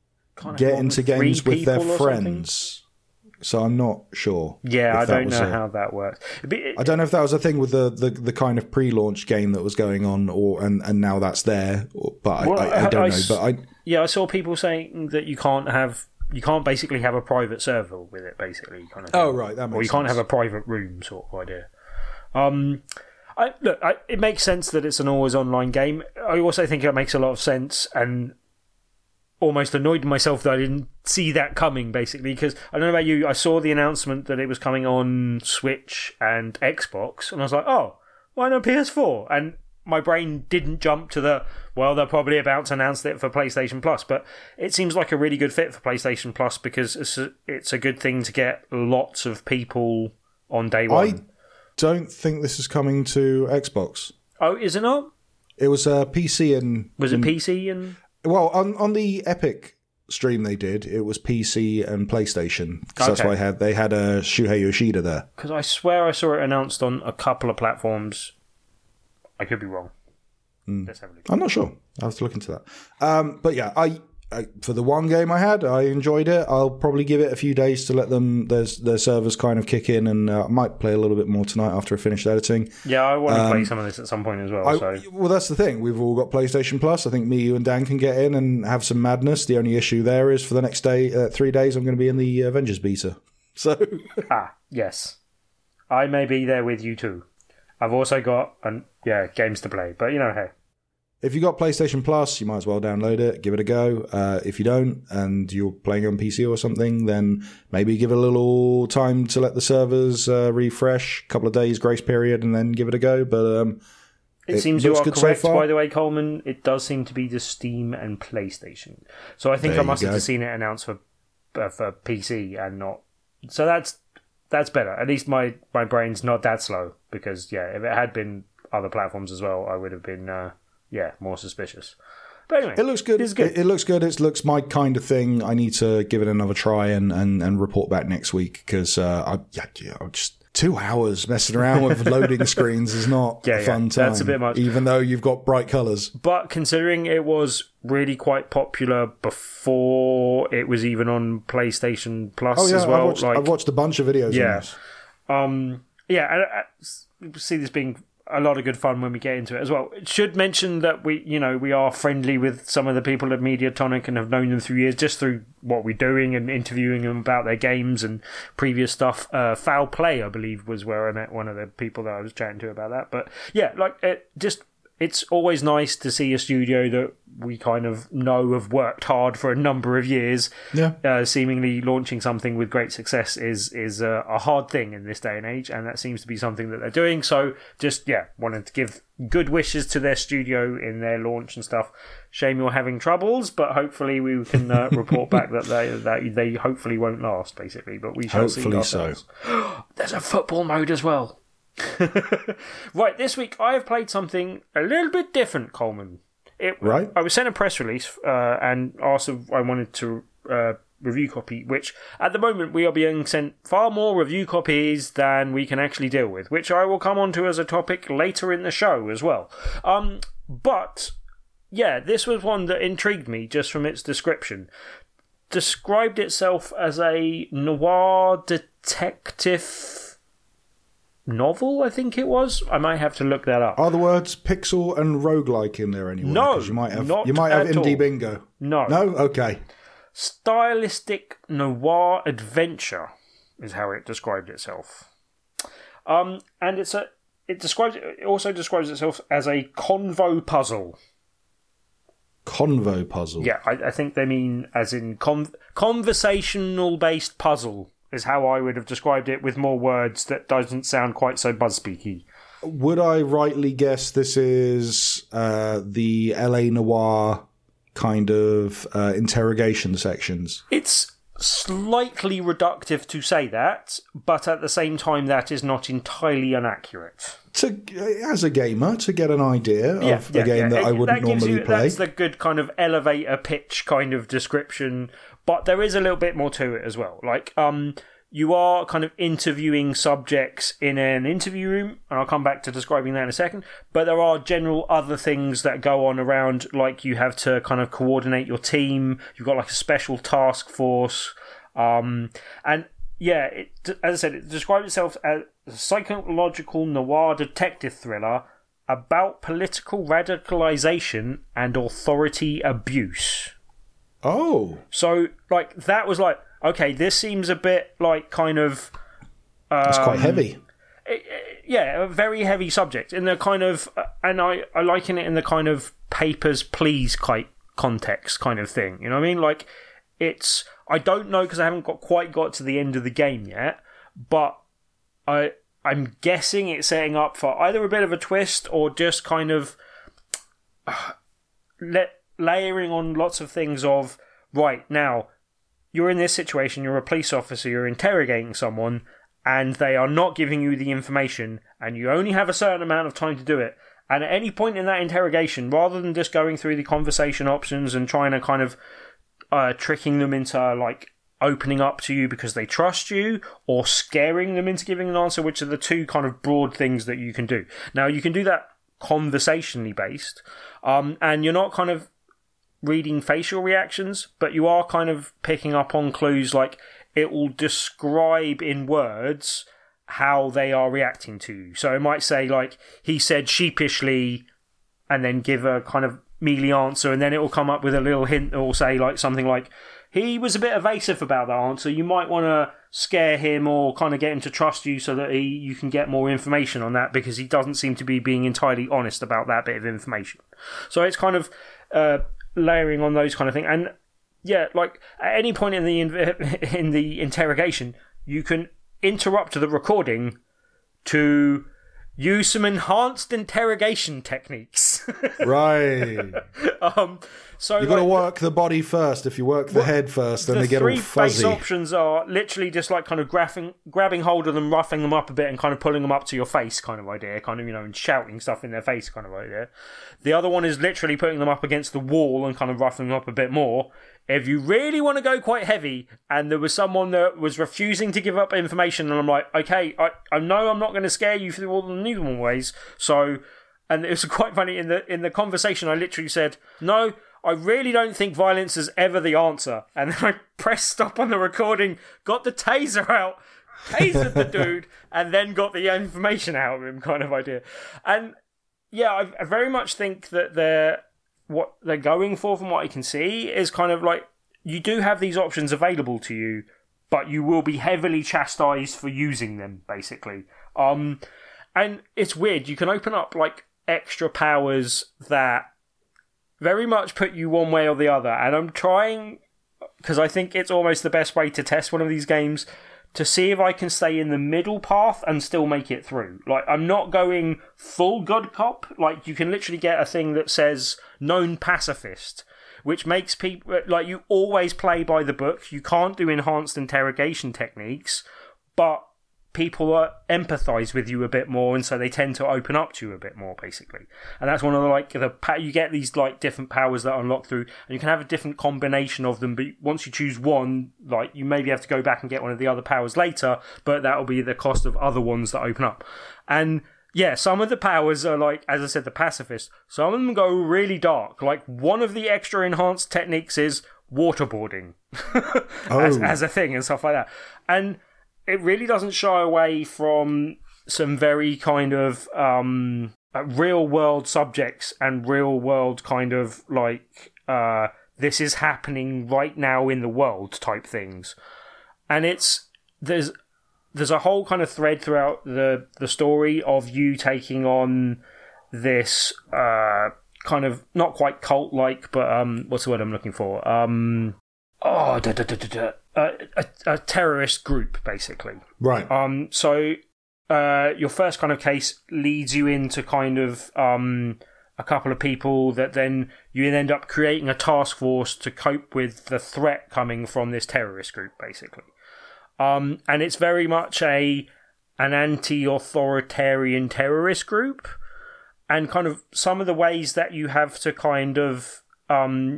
get into games with their friends. So I'm not sure. Yeah, I don't know a, how that works. It, I don't know if that was a thing with the, the, the kind of pre-launch game that was going on, or and, and now that's there. But well, I, I, I don't I, know. But I Yeah, I saw people saying that you can't have... You can't basically have a private server with it, basically. Kind of thing. Oh, right, that makes sense. Or you can't have a private room sort of idea. Um, I, look, I, it makes sense that it's an always online game. I also think it makes a lot of sense, and almost annoyed myself that I didn't see that coming, basically, because I don't know about you, I saw the announcement that it was coming on Switch and Xbox, and I was like, oh, why not P S four? And my brain didn't jump to the, well, they're probably about to announce it for PlayStation Plus, but it seems like a really good fit for PlayStation Plus because it's a, it's a good thing to get lots of people on day one. I don't think this is coming to Xbox. Oh, is it not? It was uh, P C and... Was it and, P C and... Well, on, on the Epic stream they did, it was P C and PlayStation. Because okay. that's why I had, they had a Shuhei Yoshida there. Because I swear I saw it announced on a couple of platforms. I could be wrong. Mm. Let's have a look. I'm not sure. I'll have to look into that. Um, but yeah, I I, for the one game I had, I enjoyed it. I'll probably give it a few days to let them their their servers kind of kick in, and uh, I might play a little bit more tonight after I finish editing. Yeah, I want to um, play some of this at some point as well. I, so. Well, that's the thing. We've all got PlayStation Plus. I think me, you, and Dan can get in and have some madness. The only issue there is for the next day, uh, three days, I'm going to be in the Avengers beta. So ah, yes, I may be there with you too. I've also got an, yeah games to play, but you know, hey. If you've got PlayStation Plus, you might as well download it, give it a go. Uh, if you don't, and you're playing on P C or something, then maybe give it a little time to let the servers uh, refresh, a couple of days grace period, and then give it a go. But um, it, it seems you are correct, so by the way, Coleman. It does seem to be the Steam and PlayStation. So I think there I must have go. just seen it announced for uh, for P C and not. So that's that's better. At least my, my brain's not that slow, because yeah, if it had been other platforms as well, I would have been. Uh, Yeah, more suspicious. But anyway, it looks good. It's good. It, it looks good. It looks my kind of thing. I need to give it another try and, and, and report back next week, because uh, I yeah, yeah, I just two hours messing around with loading screens is not yeah, a fun yeah, time. That's a bit much, even though you've got bright colours. But considering it was really quite popular before it was even on PlayStation Plus oh, yeah, as well, I've watched, like I've watched a bunch of videos. Yeah, on this. um, yeah, I, I see this being a lot of good fun when we get into it as well. It should mention that we, you know, we are friendly with some of the people at Mediatonic and have known them through years, just through what we're doing and interviewing them about their games and previous stuff. Uh, Foul Play, I believe, was where I met one of the people that I was chatting to about that. But yeah, like it just. It's always nice to see a studio that we kind of know have worked hard for a number of years. Yeah. Uh, seemingly launching something with great success is is a, a hard thing in this day and age, and that seems to be something that they're doing. So just, yeah, wanted to give good wishes to their studio in their launch and stuff. Shame you're having troubles, but hopefully we can uh, report back that they that they hopefully won't last, basically. But we shall hopefully see ourselves. so. There's a football mode as well. Right, this week I have played something a little bit different, Coleman. It, right. I was sent a press release uh, and asked if I wanted to uh, review copy, which at the moment we are being sent far more review copies than we can actually deal with, which I will come on to as a topic later in the show as well. Um, but, yeah, this was one that intrigued me just from its description. Described itself as a noir detective novel, I think it was. I might have to look that up. Are the words pixel and roguelike in there anyway? No, you might have, not you might have at indie all. bingo. No. No? Okay. Stylistic noir adventure is how it described itself. Um, and it's a it describes it also describes itself as a convo puzzle. Convo puzzle. Yeah, I, I think they mean as in con- conversational based puzzle is how I would have described it, with more words that doesn't sound quite so buzzspeaky. Would I rightly guess this is uh, the L A Noire kind of uh, interrogation sections? It's slightly reductive to say that, but at the same time that is not entirely inaccurate. To, as a gamer, to get an idea Yeah, of yeah, a game yeah. that I It- wouldn't that gives normally you, play. That's the good kind of elevator pitch kind of description, but there is a little bit more to it as well. Like, um, you are kind of interviewing subjects in an interview room, and I'll come back to describing that in a second, but there are general other things that go on around, like you have to kind of coordinate your team, you've got like a special task force, um, and yeah, it, as I said, it describes itself as a psychological noir detective thriller about political radicalization and authority abuse. Oh. So, like, that was like, okay, this seems a bit like kind of... Um, It's quite heavy. it- it- yeah, a very heavy subject. In the kind of... And I, I liken it in the kind of Papers, Please type context kind of thing. You know what I mean? Like, it's... I don't know because I haven't got quite got to the end of the game yet, but I, I'm guessing it's setting up for either a bit of a twist or just kind of uh, let, layering on lots of things of, right, now, you're in this situation, you're a police officer, you're interrogating someone, and they are not giving you the information, and you only have a certain amount of time to do it. And at any point in that interrogation, rather than just going through the conversation options and trying to kind of uh, tricking them into, like, opening up to you because they trust you, or scaring them into giving an answer, which are the two kind of broad things that you can do. Now, you can do that conversationally based, um, and you're not kind of reading facial reactions, but you are kind of picking up on clues, like it will describe in words how they are reacting to you. So it might say, like, he said sheepishly, and then give a kind of mealy answer, and then it will come up with a little hint that will say, like, something like, he was a bit evasive about that answer. You might want to scare him or kind of get him to trust you so that he, you can get more information on that, because he doesn't seem to be being entirely honest about that bit of information. So it's kind of uh, layering on those kind of things. And yeah, like at any point in the in the interrogation, you can interrupt the recording to use some enhanced interrogation techniques. Right. um, so You've got to like, work the body first. If you work the well, head first, then the they get all fuzzy. The three base options are literally just like kind of grabbing, grabbing hold of them, roughing them up a bit, and kind of pulling them up to your face kind of idea, kind of, you know, and shouting stuff in their face kind of idea. The other one is literally putting them up against the wall and kind of roughing them up a bit more. If you really want to go quite heavy, and there was someone that was refusing to give up information, and I'm like, okay, I, I know I'm not going to scare you through all the normal ways, so, and it was quite funny, in the in the conversation I literally said, no, I really don't think violence is ever the answer, and then I pressed stop on the recording, got the taser out, tasered the dude, and then got the information out of him kind of idea. And yeah, I, I very much think that they're what they're going for, from what I can see, is kind of like, you do have these options available to you, but you will be heavily chastised for using them, basically. Um, and it's weird, you can open up like extra powers that very much put you one way or the other, and I'm trying, because I think it's almost the best way to test one of these games, to see if I can stay in the middle path and still make it through. Like, I'm not going full good cop. Like, you can literally get a thing that says known pacifist, which makes people, like, you always play by the book. You can't do enhanced interrogation techniques, but people are, empathise with you a bit more, and so they tend to open up to you a bit more, basically. And that's one of the, like, the you get these, like, different powers that unlock through, and you can have a different combination of them, but once you choose one, like, you maybe have to go back and get one of the other powers later, but that will be the cost of other ones that open up. And yeah, some of the powers are, like, as I said, the pacifist. Some of them go really dark. Like, one of the extra enhanced techniques is waterboarding oh. as, as a thing and stuff like that. And it really doesn't shy away from some very kind of um, real world subjects and real world kind of like uh, this is happening right now in the world type things. And it's there's there's a whole kind of thread throughout the the story of you taking on this uh, kind of not quite cult like, but um, what's the word I'm looking for? Um, oh, da, da, da, da, da. Uh, a, a terrorist group, basically. Right. Um. So, uh, your first kind of case leads you into kind of um a couple of people that then you end up creating a task force to cope with the threat coming from this terrorist group, basically. Um. And it's very much a an anti-authoritarian terrorist group, and kind of some of the ways that you have to kind of um.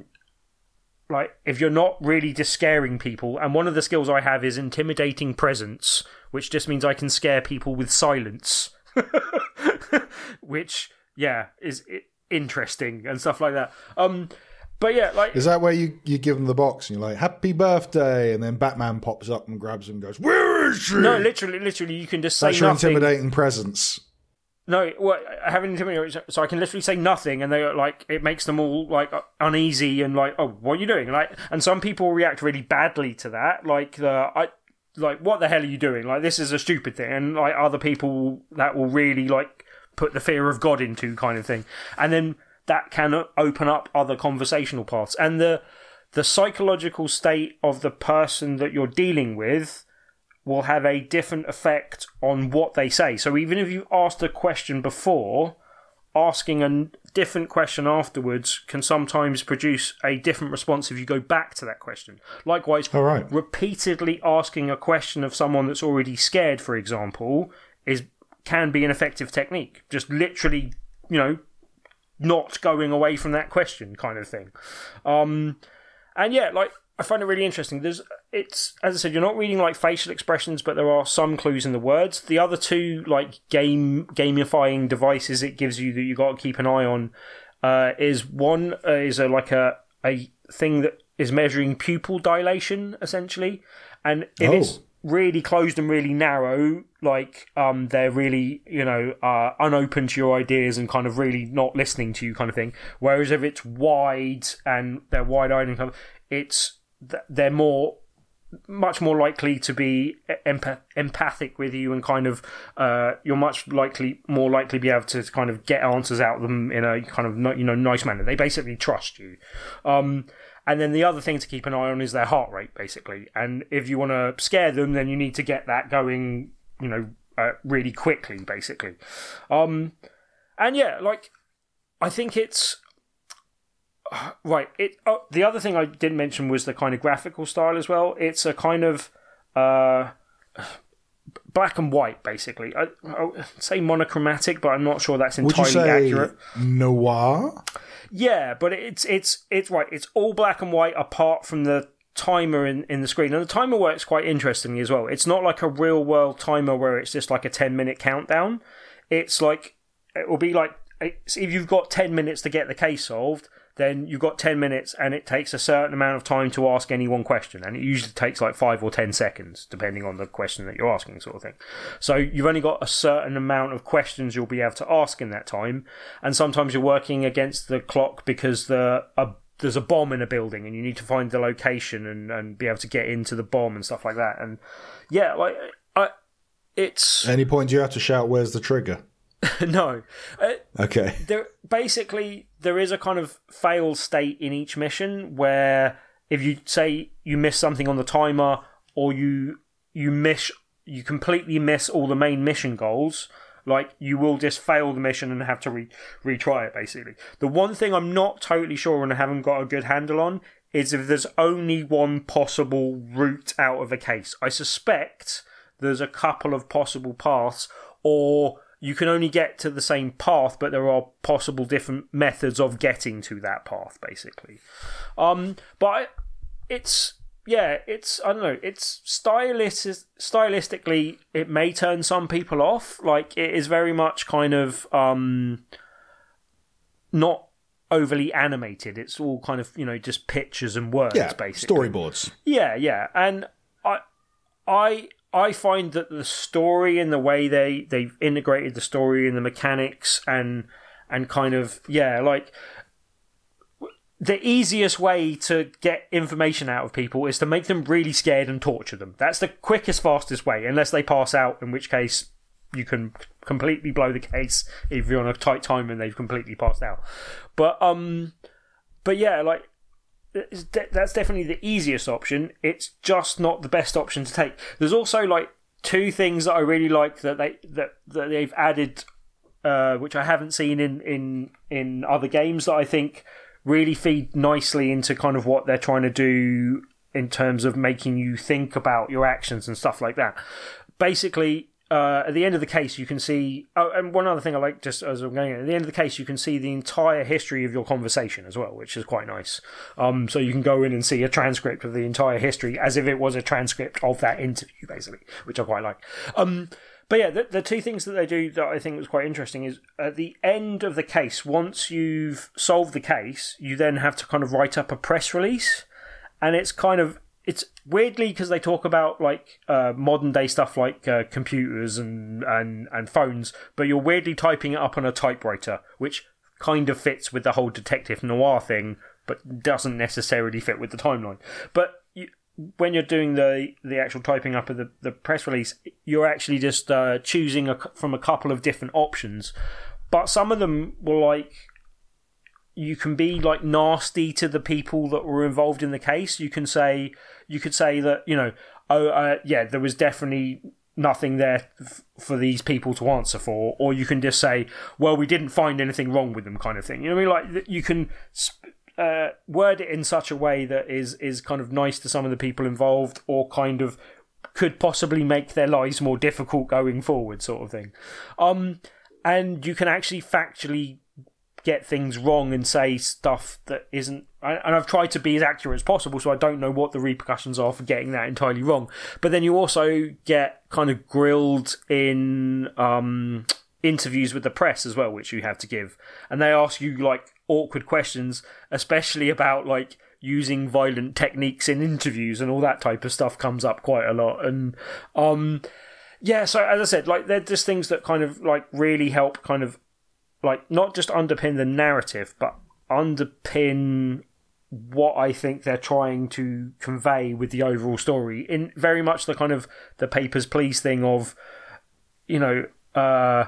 like, if you're not really just scaring people, and one of the skills I have is intimidating presence, which just means I can scare people with silence, which, yeah, is interesting and stuff like that. Um, but yeah, like... Is that where you, you give them the box and you're like, happy birthday, and then Batman pops up and grabs him and goes, where is she? No, literally, literally, you can just say That's your nothing. intimidating presence. No, well, I have an intimidating, so I can literally say nothing, and they are like, it makes them all like uneasy and like, oh, what are you doing? Like, and some people react really badly to that, like the, I, like, what the hell are you doing? Like, this is a stupid thing, and like other people that will really like put the fear of God into kind of thing, and then that can open up other conversational paths, and the the psychological state of the person that you're dealing with will have a different effect on what they say. So even if you asked a question before, asking a different question afterwards can sometimes produce a different response if you go back to that question. Likewise, All right. repeatedly asking a question of someone that's already scared, for example, is can be an effective technique. Just literally, you know, not going away from that question kind of thing. Um, and yeah, like, I find it really interesting. There's, it's as I said, you're not reading like facial expressions, but there are some clues in the words. The other two, like game gamifying devices, it gives you that you got to keep an eye on. Uh, is one uh, is a like a a thing that is measuring pupil dilation, essentially. And if Oh. it's really closed and really narrow, like um, they're really, you know, uh, unopen to your ideas and kind of really not listening to you kind of thing. Whereas if it's wide and they're wide-eyed and kind of, it's they're more, much more likely to be empath- empathic with you and kind of, uh, you're much likely, more likely to be able to kind of get answers out of them in a kind of, you know, nice manner. They basically trust you. Um, And then the other thing to keep an eye on is their heart rate, basically. And if you want to scare them, then you need to get that going, you know, uh, really quickly, basically. Um, and yeah, like, I think it's... Uh, right, it. Oh, the other thing I didn't mention was the kind of graphical style as well. It's a kind of... Uh, black and white, basically. I, I would say monochromatic, but I'm not sure that's entirely Would you say accurate. noir? Yeah, but it's it's it's right. It's all black and white apart from the timer in, in the screen, and the timer works quite interestingly as well. It's not like a real world timer where it's just like a ten minute countdown. It's like it will be like it's, if you've got ten minutes to get the case solved, then you've got ten minutes, and it takes a certain amount of time to ask any one question, and it usually takes like five or ten seconds, depending on the question that you're asking, sort of thing. So you've only got a certain amount of questions you'll be able to ask in that time, and sometimes you're working against the clock because the a, there's a bomb in a building, and you need to find the location and, and be able to get into the bomb and stuff like that. And yeah, like I, it's Any point do you have to shout, "Where's the trigger"? no. Uh, Okay. There basically there is a kind of fail state in each mission where if you say you miss something on the timer or you you miss you completely miss all the main mission goals, like you will just fail the mission and have to re- retry it basically. The one thing I'm not totally sure and I haven't got a good handle on is if there's only one possible route out of a case. I suspect there's a couple of possible paths, or you can only get to the same path, but there are possible different methods of getting to that path, basically. Um, but it's, yeah, it's, I don't know, it's stylistic, stylistically, it may turn some people off. Like, it is very much kind of um, not overly animated. It's all kind of, you know, just pictures and words, Yeah, basically. storyboards. Yeah, yeah. And I, I, I find that the story and the way they, they've integrated the story and the mechanics and and kind of, yeah, like, the easiest way to get information out of people is to make them really scared and torture them. That's the quickest, fastest way, unless they pass out, in which case you can completely blow the case if you're on a tight time and they've completely passed out. But, um, but yeah, like, that's definitely the easiest option. It's just not the best option to take. There's also like two things that I really like that they that, that they've added, uh, which I haven't seen in, in in other games, that I think really feed nicely into kind of what they're trying to do in terms of making you think about your actions and stuff like that. Basically, Uh, at the end of the case, you can see... Oh, and one other thing I like, just as I'm going in, at the end of the case, you can see the entire history of your conversation as well, which is quite nice. Um, so you can go in and see a transcript of the entire history as if it was a transcript of that interview, basically, which I quite like. Um, but yeah, the, the two things that they do that I think was quite interesting is at the end of the case, once you've solved the case, you then have to kind of write up a press release, and it's kind of... It's weirdly because they talk about like uh, modern day stuff like uh, computers and, and, and phones, but you're weirdly typing it up on a typewriter, which kind of fits with the whole detective noir thing, but doesn't necessarily fit with the timeline. But you, when you're doing the, the actual typing up of the, the press release, you're actually just uh, choosing a, from a couple of different options. But some of them were like... You can be like nasty to the people that were involved in the case. You can say, you could say that, you know, oh, uh, yeah, there was definitely nothing there f- for these people to answer for. Or you can just say, well, we didn't find anything wrong with them, kind of thing. You know what I mean? Like, you can uh, word it in such a way that is, is kind of nice to some of the people involved, or kind of could possibly make their lives more difficult going forward, sort of thing. Um, and you can actually factually get things wrong and say stuff that isn't, and I've tried to be as accurate as possible, so I don't know what the repercussions are for getting that entirely wrong. But then you also get kind of grilled in um, interviews with the press as well, which you have to give, and they ask you like awkward questions, especially about like using violent techniques in interviews and all that type of stuff comes up quite a lot. And um, yeah, so as I said, like they're just things that kind of like really help kind of like not just underpin the narrative, but underpin what I think they're trying to convey with the overall story in very much the kind of the Papers, Please thing of, you know, uh,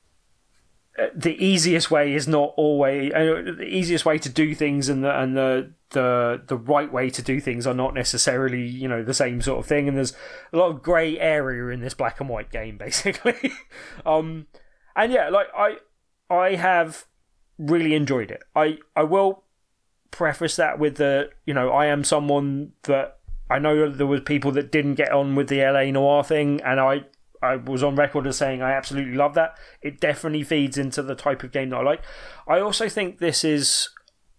the easiest way is not always uh, the easiest way to do things, and the and the the the right way to do things are not necessarily, you know, the same sort of thing. And there's a lot of grey area in this black and white game, basically. um, and yeah, like I I have really enjoyed it. I I will preface that with the, you know, I am someone that I know there was people that didn't get on with the L A Noire thing, and I. I was on record as saying I absolutely love that. It definitely feeds into the type of game that I like. I also think this is,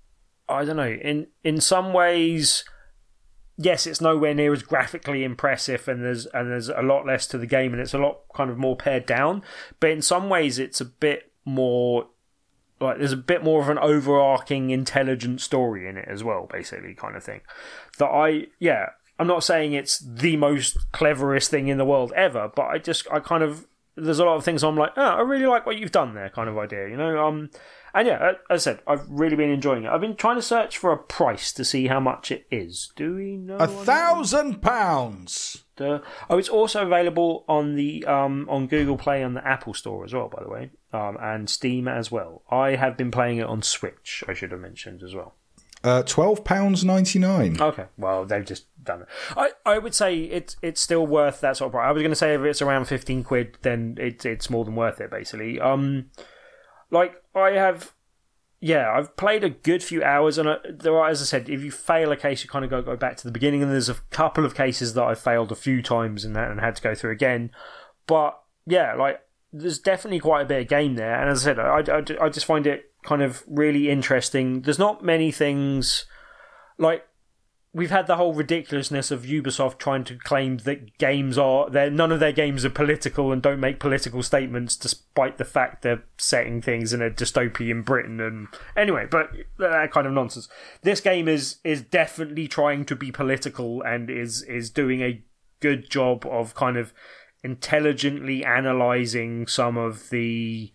I don't know, in in some ways, yes, it's nowhere near as graphically impressive, and there's and there's a lot less to the game, and it's a lot kind of more pared down. But in some ways, it's a bit more like there's a bit more of an overarching, intelligent story in it as well, basically, kind of thing. That I, yeah. I'm not saying it's the most cleverest thing in the world ever, but I just, I kind of, there's a lot of things I'm like, oh, I really like what you've done there, kind of idea, you know? Um, and yeah, as I said, I've really been enjoying it. I've been trying to search for a price to see how much it is. Do we know? A thousand pounds! Oh, it's also available on the um on Google Play and the Apple Store as well, by the way, um, and Steam as well. I have been playing it on Switch, I should have mentioned as well. Uh, twelve pounds ninety-nine. Okay, well, they've just done it. I, I would say it's it's still worth that sort of price. I was going to say if it's around fifteen quid, then it's it's more than worth it, basically. Um, like, I have, yeah, I've played a good few hours, and I, there are, as I said, if you fail a case, you kind of go, go back to the beginning, and there's a couple of cases that I failed a few times and, and had to go through again. But, yeah, like, there's definitely quite a bit of game there, and as I said, I, I, I just find it kind of really interesting. There's not many things, like, we've had the whole ridiculousness of Ubisoft trying to claim that games are, none of their games are political and don't make political statements, despite the fact they're setting things in a dystopian Britain. And anyway, but that kind of nonsense. This game is is definitely trying to be political and is is doing a good job of kind of intelligently analysing some of the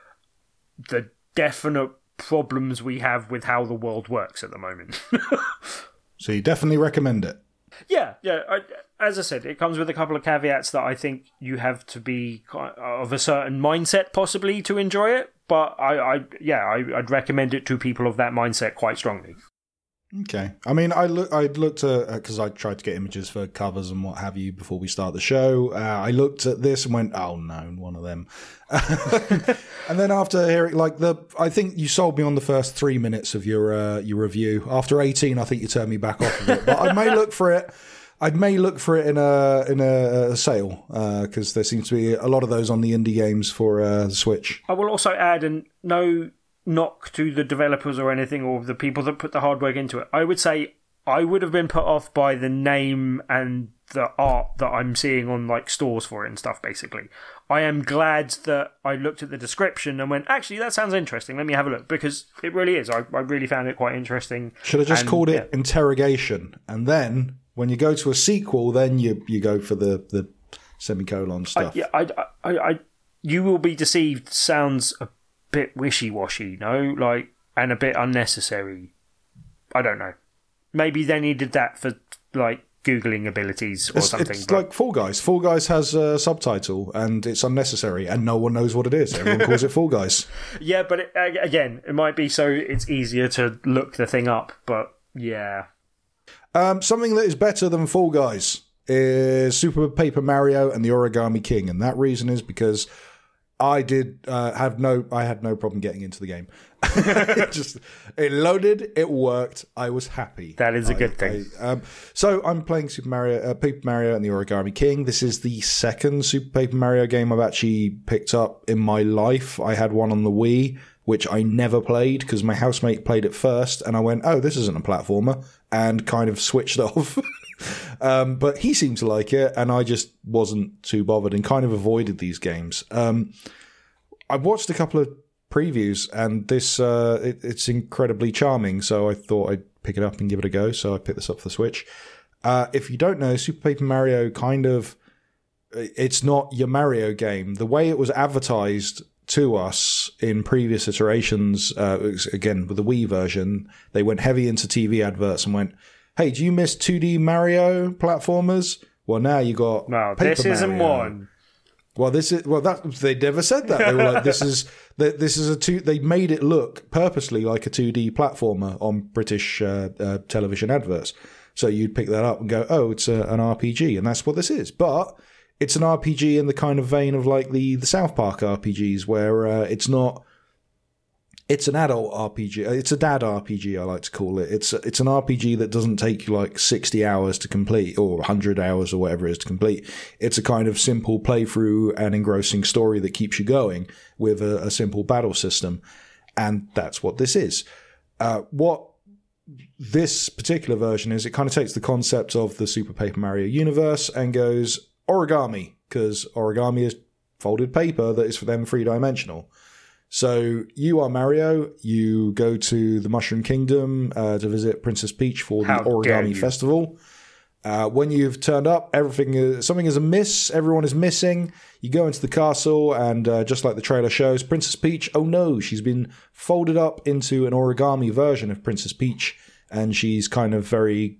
the definite problems we have with how the world works at the moment. So you definitely recommend it? Yeah, yeah. I, as I said, it comes with a couple of caveats that I think you have to be of a certain mindset possibly to enjoy it. But I, I yeah, I, I'd recommend it to people of that mindset quite strongly. Okay. I mean, I look, I looked at, because I tried to get images for covers and what have you before we start the show. Uh, I looked at this and went, oh no, one of them. And then after hearing, like, the, I think you sold me on the first three minutes of your uh, your review. After eighteen, I think you turned me back off of it. But I may look for it. I may look for it in a in a, a sale, because uh, there seems to be a lot of those on the indie games for uh, the Switch. I will also add, and no knock to the developers or anything, or the people that put the hard work into it. I would say I would have been put off by the name and the art that I'm seeing on like stores for it and stuff, basically. I am glad that I looked at the description and went, actually, that sounds interesting, let me have a look, because it really is. I, I really found it quite interesting. Should have just and, called it yeah. Interrogation, and then when you go to a sequel, then you you go for the, the semicolon stuff. I, yeah, I, I, I, you will be deceived sounds a bit wishy-washy, no? Like, and a bit unnecessary. I don't know. Maybe they needed that for, like, Googling abilities or it's, something. It's but... like Fall Guys. Fall Guys has a subtitle, and it's unnecessary, and no one knows what it is. Everyone calls it Fall Guys. Yeah, but it, again, it might be so it's easier to look the thing up, but yeah. Um, something that is better than Fall Guys is Super Paper Mario and the Origami King, and that reason is because I did uh, have no, I had no problem getting into the game. it just it loaded, it worked. I was happy. That is a I, good thing. I, um, so I'm playing Super Mario, uh, Paper Mario, and the Origami King. This is the second Super Paper Mario game I've actually picked up in my life. I had one on the Wii, which I never played because my housemate played it first, and I went, "Oh, this isn't a platformer," and kind of switched off. um, but he seemed to like it, and I just wasn't too bothered and kind of avoided these games. Um, I watched a couple of previews, and this uh, it, it's incredibly charming. So I thought I'd pick it up and give it a go. So I picked this up for the Switch. Uh, if you don't know, Super Paper Mario kind of it's not your Mario game. The way it was advertised to us in previous iterations, uh, again with the Wii version, they went heavy into T V adverts and went, "Hey, do you miss two D Mario platformers? Well, now you got no, Paper this isn't Mario. one." Well, this is well that they never said that. They were like, "This is this is a two." They made it look purposely like a two D platformer on British uh, uh, television adverts. So you'd pick that up and go, "Oh, it's a, an R P G," and that's what this is. But it's an R P G in the kind of vein of like the, the South Park R P Gs, where uh, it's not. It's an adult R P G. It's a dad R P G, I like to call it. It's it's an R P G that doesn't take you like sixty hours to complete or one hundred hours or whatever it is to complete. It's a kind of simple playthrough and engrossing story that keeps you going with a, a simple battle system, and that's what this is. Uh, what this particular version is, it kind of takes the concept of the Super Paper Mario universe and goes origami, because origami is folded paper that is for them three-dimensional. So you are Mario, you go to the Mushroom Kingdom uh, to visit Princess Peach for the How Origami Festival. Uh, when you've turned up, everything is, something is amiss, everyone is missing. You go into the castle and uh, just like the trailer shows, Princess Peach, oh no, she's been folded up into an origami version of Princess Peach, and she's kind of very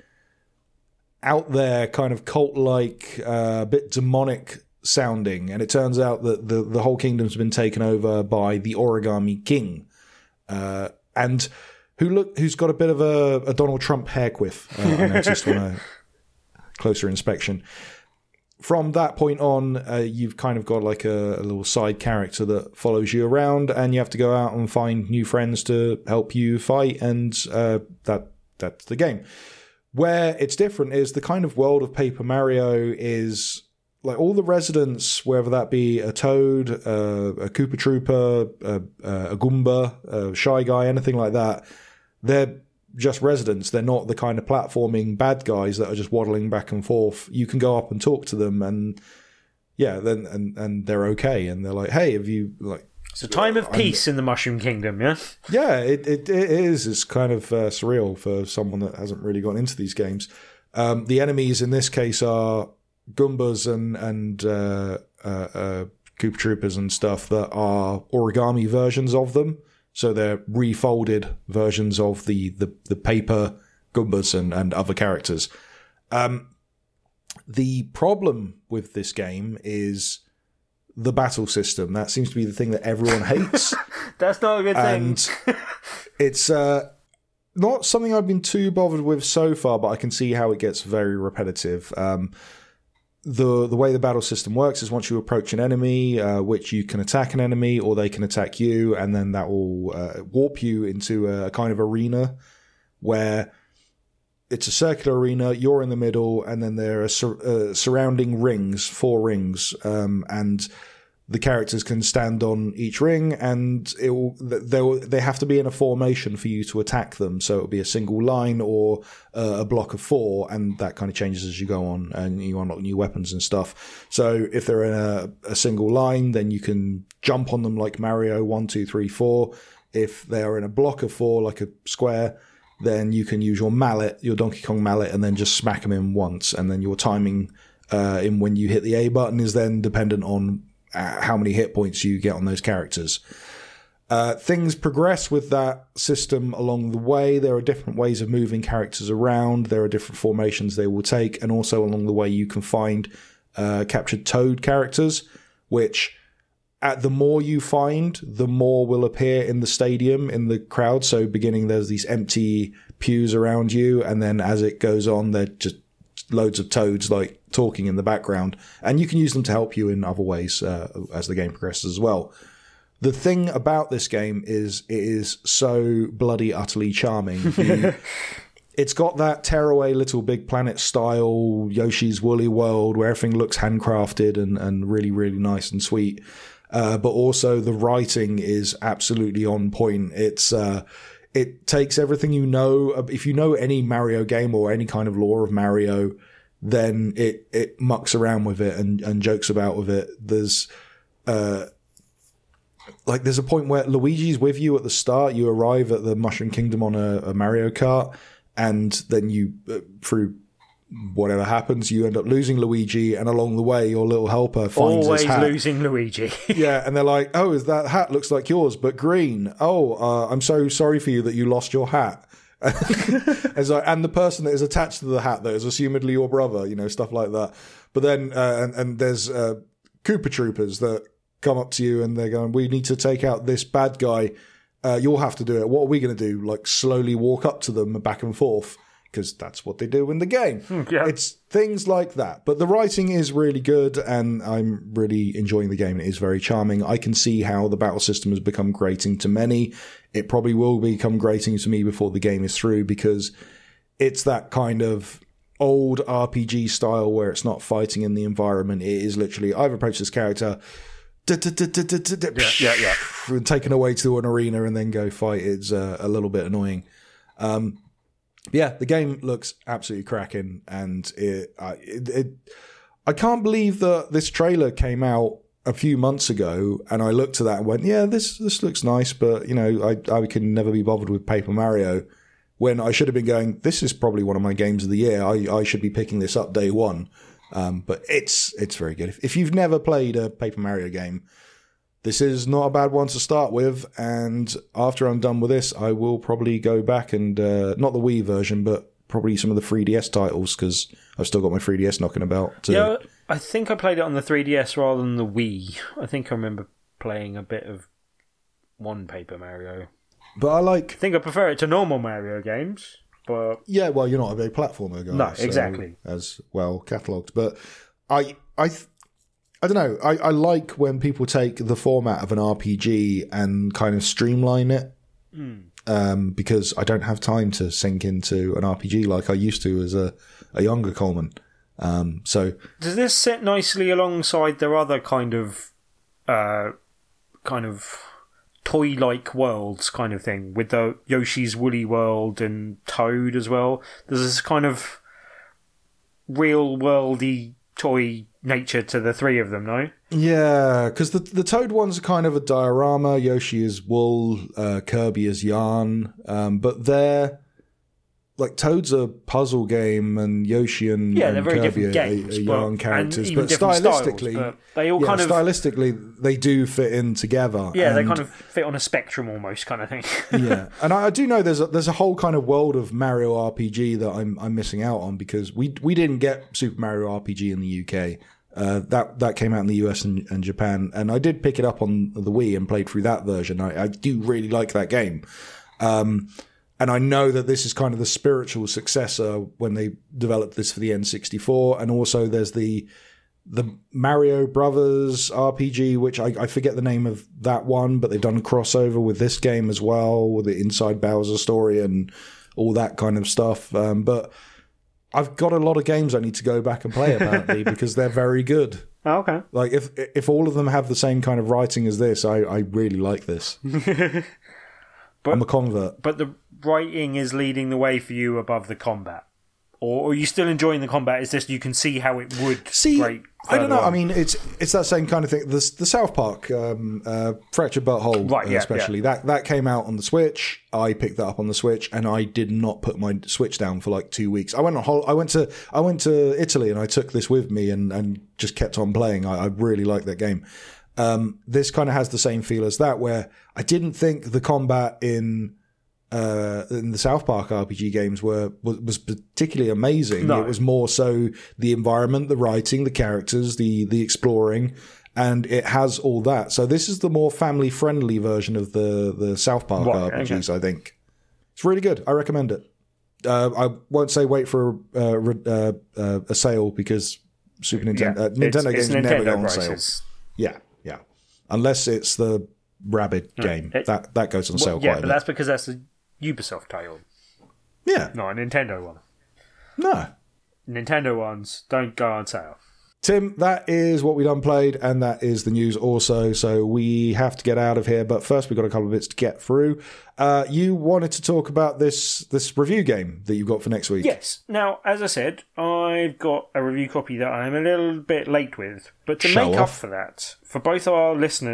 out there, kind of cult-like, a uh, bit demonic sounding, and it turns out that the, the whole kingdom's been taken over by the Origami King, uh, and who look who's got a bit of a, a Donald Trump hair quiff, uh, I noticed on a closer inspection. From that point on, uh, you've kind of got like a, a little side character that follows you around, and you have to go out and find new friends to help you fight, and uh, that that's the game. Where it's different is the kind of world of Paper Mario is like all the residents, whether that be a Toad, uh, a Koopa Trooper, a, a Goomba, a Shy Guy, anything like that, they're just residents. They're not the kind of platforming bad guys that are just waddling back and forth. You can go up and talk to them, and yeah, then and, and they're okay, and they're like, "Hey, have you like?" It's a time of peace I'm, in the Mushroom Kingdom, yeah? Yeah, it, it, it is. It's kind of uh, surreal for someone that hasn't really gotten into these games. Um, the enemies in this case are Goombas and, and uh, uh, uh, Koopa Troopers and stuff that are origami versions of them. So they're refolded versions of the, the, the paper Goombas and, and other characters. Um, the problem with this game is the battle system. That seems to be the thing that everyone hates. That's not a good and thing. It's uh, not something I've been too bothered with so far, but I can see how it gets very repetitive. Um, the the way the battle system works is once you approach an enemy, uh, which you can attack an enemy or they can attack you, and then that will uh, warp you into a kind of arena where it's a circular arena, you're in the middle, and then there are sur- uh, surrounding rings, four rings, um, and the characters can stand on each ring, and it will, they they have to be in a formation for you to attack them. So it'll be a single line or uh, a block of four, and that kind of changes as you go on, and you unlock new weapons and stuff. So if they're in a, a single line, then you can jump on them like Mario, one, two, three, four. If they are in a block of four, like a square, then you can use your mallet, your Donkey Kong mallet, and then just smack them in once. And then your timing uh, in when you hit the A button is then dependent on uh, how many hit points you get on those characters. Uh, things progress with that system along the way. There are different ways of moving characters around. There are different formations they will take. And also along the way you can find uh, captured Toad characters, which at the more you find, the more will appear in the stadium, in the crowd. So beginning, there's these empty pews around you. And then as it goes on, they're just loads of Toads like talking in the background. And you can use them to help you in other ways uh, as the game progresses as well. The thing about this game is it is so bloody utterly charming. You, it's got that tearaway Little Big Planet style Yoshi's Woolly World where everything looks handcrafted and, and really, really nice and sweet. Uh, but also the writing is absolutely on point. It's uh, it takes everything you know. If you know any Mario game or any kind of lore of Mario, then it, it mucks around with it and, and jokes about with it. There's uh, like there's a point where Luigi's with you at the start. You arrive at the Mushroom Kingdom on a, a Mario Kart, and then you, uh, through whatever happens, you end up losing Luigi, and along the way, your little helper finds Always his hat. losing Luigi. Yeah, and they're like, "Oh, is that hat looks like yours, but green? Oh, uh, I'm so sorry for you that you lost your hat." As I, and the person that is attached to the hat that is assumedly your brother, you know, stuff like that. But then, uh, and, and there's uh, Koopa Troopers that come up to you and they're going, "We need to take out this bad guy. Uh, you'll have to do it. What are we going to do? Like slowly walk up to them back and forth." Because that's what they do in the game. Yeah. It's things like that. But the writing is really good, and I'm really enjoying the game. It is very charming. I can see how the battle system has become grating to many. It probably will become grating to me before the game is through, because it's that kind of old R P G style where it's not fighting in the environment. It is literally, I've approached this character, yeah, yeah, yeah. and taken away to an arena and then go fight. It's uh, a little bit annoying. Um, Yeah, the game looks absolutely cracking, and it, uh, it, it. I can't believe that this trailer came out a few months ago, and I looked at that and went, "Yeah, this this looks nice," but you know, I I can never be bothered with Paper Mario. When I should have been going, "This is probably one of my games of the year. I I should be picking this up day one." Um, but it's it's very good. If, if you've never played a Paper Mario game, this is not a bad one to start with, and after I'm done with this, I will probably go back and, uh, not the Wii version, but probably some of the three D S titles, because I've still got my three D S knocking about. To... Yeah, I think I played it on the three D S rather than the Wii. I think I remember playing a bit of one Paper Mario. But I like... I think I prefer it to normal Mario games, but... Yeah, well, you're not a big platformer guy. No, so, exactly. as well catalogued. But I... I th- I don't know. I, I like when people take the format of an R P G and kind of streamline it, mm. um, because I don't have time to sink into an R P G like I used to as a, a younger Coleman. Um, so does this sit nicely alongside their other kind of, uh, kind of toy-like worlds kind of thing with the Yoshi's Woolly World and Toad as well? There's this kind of real-worldy toy nature to the three of them, no? Yeah, because the the Toad ones are kind of a diorama. Yoshi is wool, uh, Kirby is yarn, um, but they're like Toad's a puzzle game, and Yoshi and, yeah, and they're very Kirby different are, games, are but, yarn characters. and even But different stylistically, styles, but they all yeah, kind of stylistically they do fit in together. Yeah, and, they kind of fit on a spectrum almost, kind of thing. Yeah, and I, I do know there's a, there's a whole kind of world of Mario R P G that I'm I'm missing out on, because we we didn't get Super Mario R P G in the U K. Uh, that that came out in the U S and, and Japan, and I did pick it up on the Wii and played through that version. I, I do really like that game, um, and I know that this is kind of the spiritual successor when they developed this for the N sixty-four, and also there's the the Mario Brothers R P G, which I, I forget the name of that one, but they've done a crossover with this game as well, with the Inside Bowser story and all that kind of stuff. Um, but I've got a lot of games I need to go back and play apparently because they're very good. Oh, okay. Like if if all of them have the same kind of writing as this, I, I really like this. But, I'm a convert. But the writing is leading the way for you above the combat. Or are you still enjoying the combat? It's just you can see how it would see. break I don't know. on. I mean, it's it's that same kind of thing. The the South Park um, uh, Fractured Butthole, right, yeah, uh, especially yeah. that that came out on the Switch. I picked that up on the Switch, and I did not put my Switch down for like two weeks. I went on hol- I went to I went to Italy, and I took this with me, and, and just kept on playing. I, I really like that game. Um, this kind of has the same feel as that, where I didn't think the combat in. Uh, in the South Park R P G games were was, was particularly amazing. No. It was more so the environment, the writing, the characters, the the exploring, and it has all that. So this is the more family friendly version of the the South Park right, R P Gs. okay. I think it's really good. I recommend it. Uh, I won't say wait for uh, uh, uh, a sale because Super Nintendo Yeah, uh, Nintendo it's, games it's never Nintendo go on prices. sale. Yeah, yeah, unless it's the Rabbids game it- that that goes on sale Well, yeah, quite a but bit. that's because that's a Ubisoft title, Yeah, not a Nintendo one. no. Nintendo ones don't go on sale. Tim, that is what we done played, and that is the news also, so we have to get out of here, but first we've got a couple of bits to get through. Uh, you wanted to talk about this this review game that you've got for next week. Yes. Now, as I said, I've got a review copy that I'm a little bit late with, but to Show make off. up for that, for both our listeners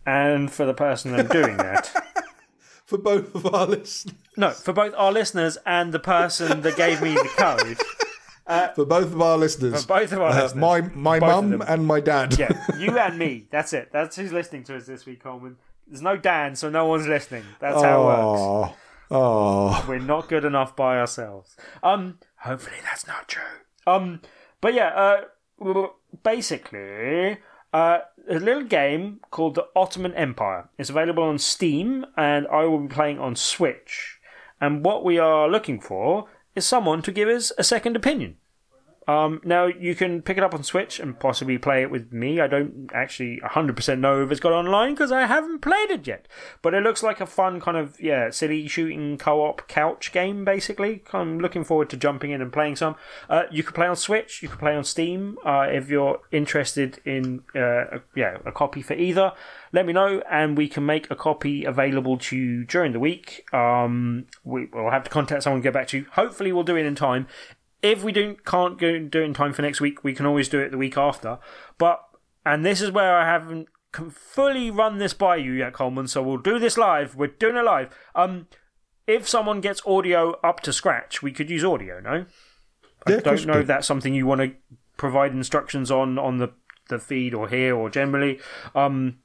and for the person I'm doing that. For both of our listeners. No, for both our listeners and the person that gave me the code. Uh, for both of our listeners. For both of our uh, listeners. My my mum and my dad. Yeah, you and me. That's it. That's who's listening to us this week, Coleman. There's no Dan, so no one's listening. That's how it works. Oh. We're not good enough by ourselves. Um, hopefully that's not true. Um, but yeah, uh, basically, uh, a little game called the Ottoman Empire. It's available on Steam, and I will be playing on Switch. And what we are looking for is someone to give us a second opinion. Um, now, you can pick it up on Switch and possibly play it with me. I don't actually one hundred percent know if it's got online because I haven't played it yet. But it looks like a fun kind of, yeah, silly shooting co-op couch game, basically. I'm looking forward to jumping in and playing some. Uh, you can play on Switch, you can play on Steam. Uh, if you're interested in uh, a, yeah, a copy for either, let me know and we can make a copy available to you during the week. Um, we, we'll have to contact someone and get back to you. Hopefully we'll do it in time. If we don't, can't go do it in time for next week, we can always do it the week after. But, and this is where I haven't fully run this by you yet, Coleman, so we'll do this live. We're doing it live. Um, if someone gets audio up to scratch, we could use audio, no? Yeah, I don't know if that's something you want to provide instructions on, on the, the feed or here or generally. Um,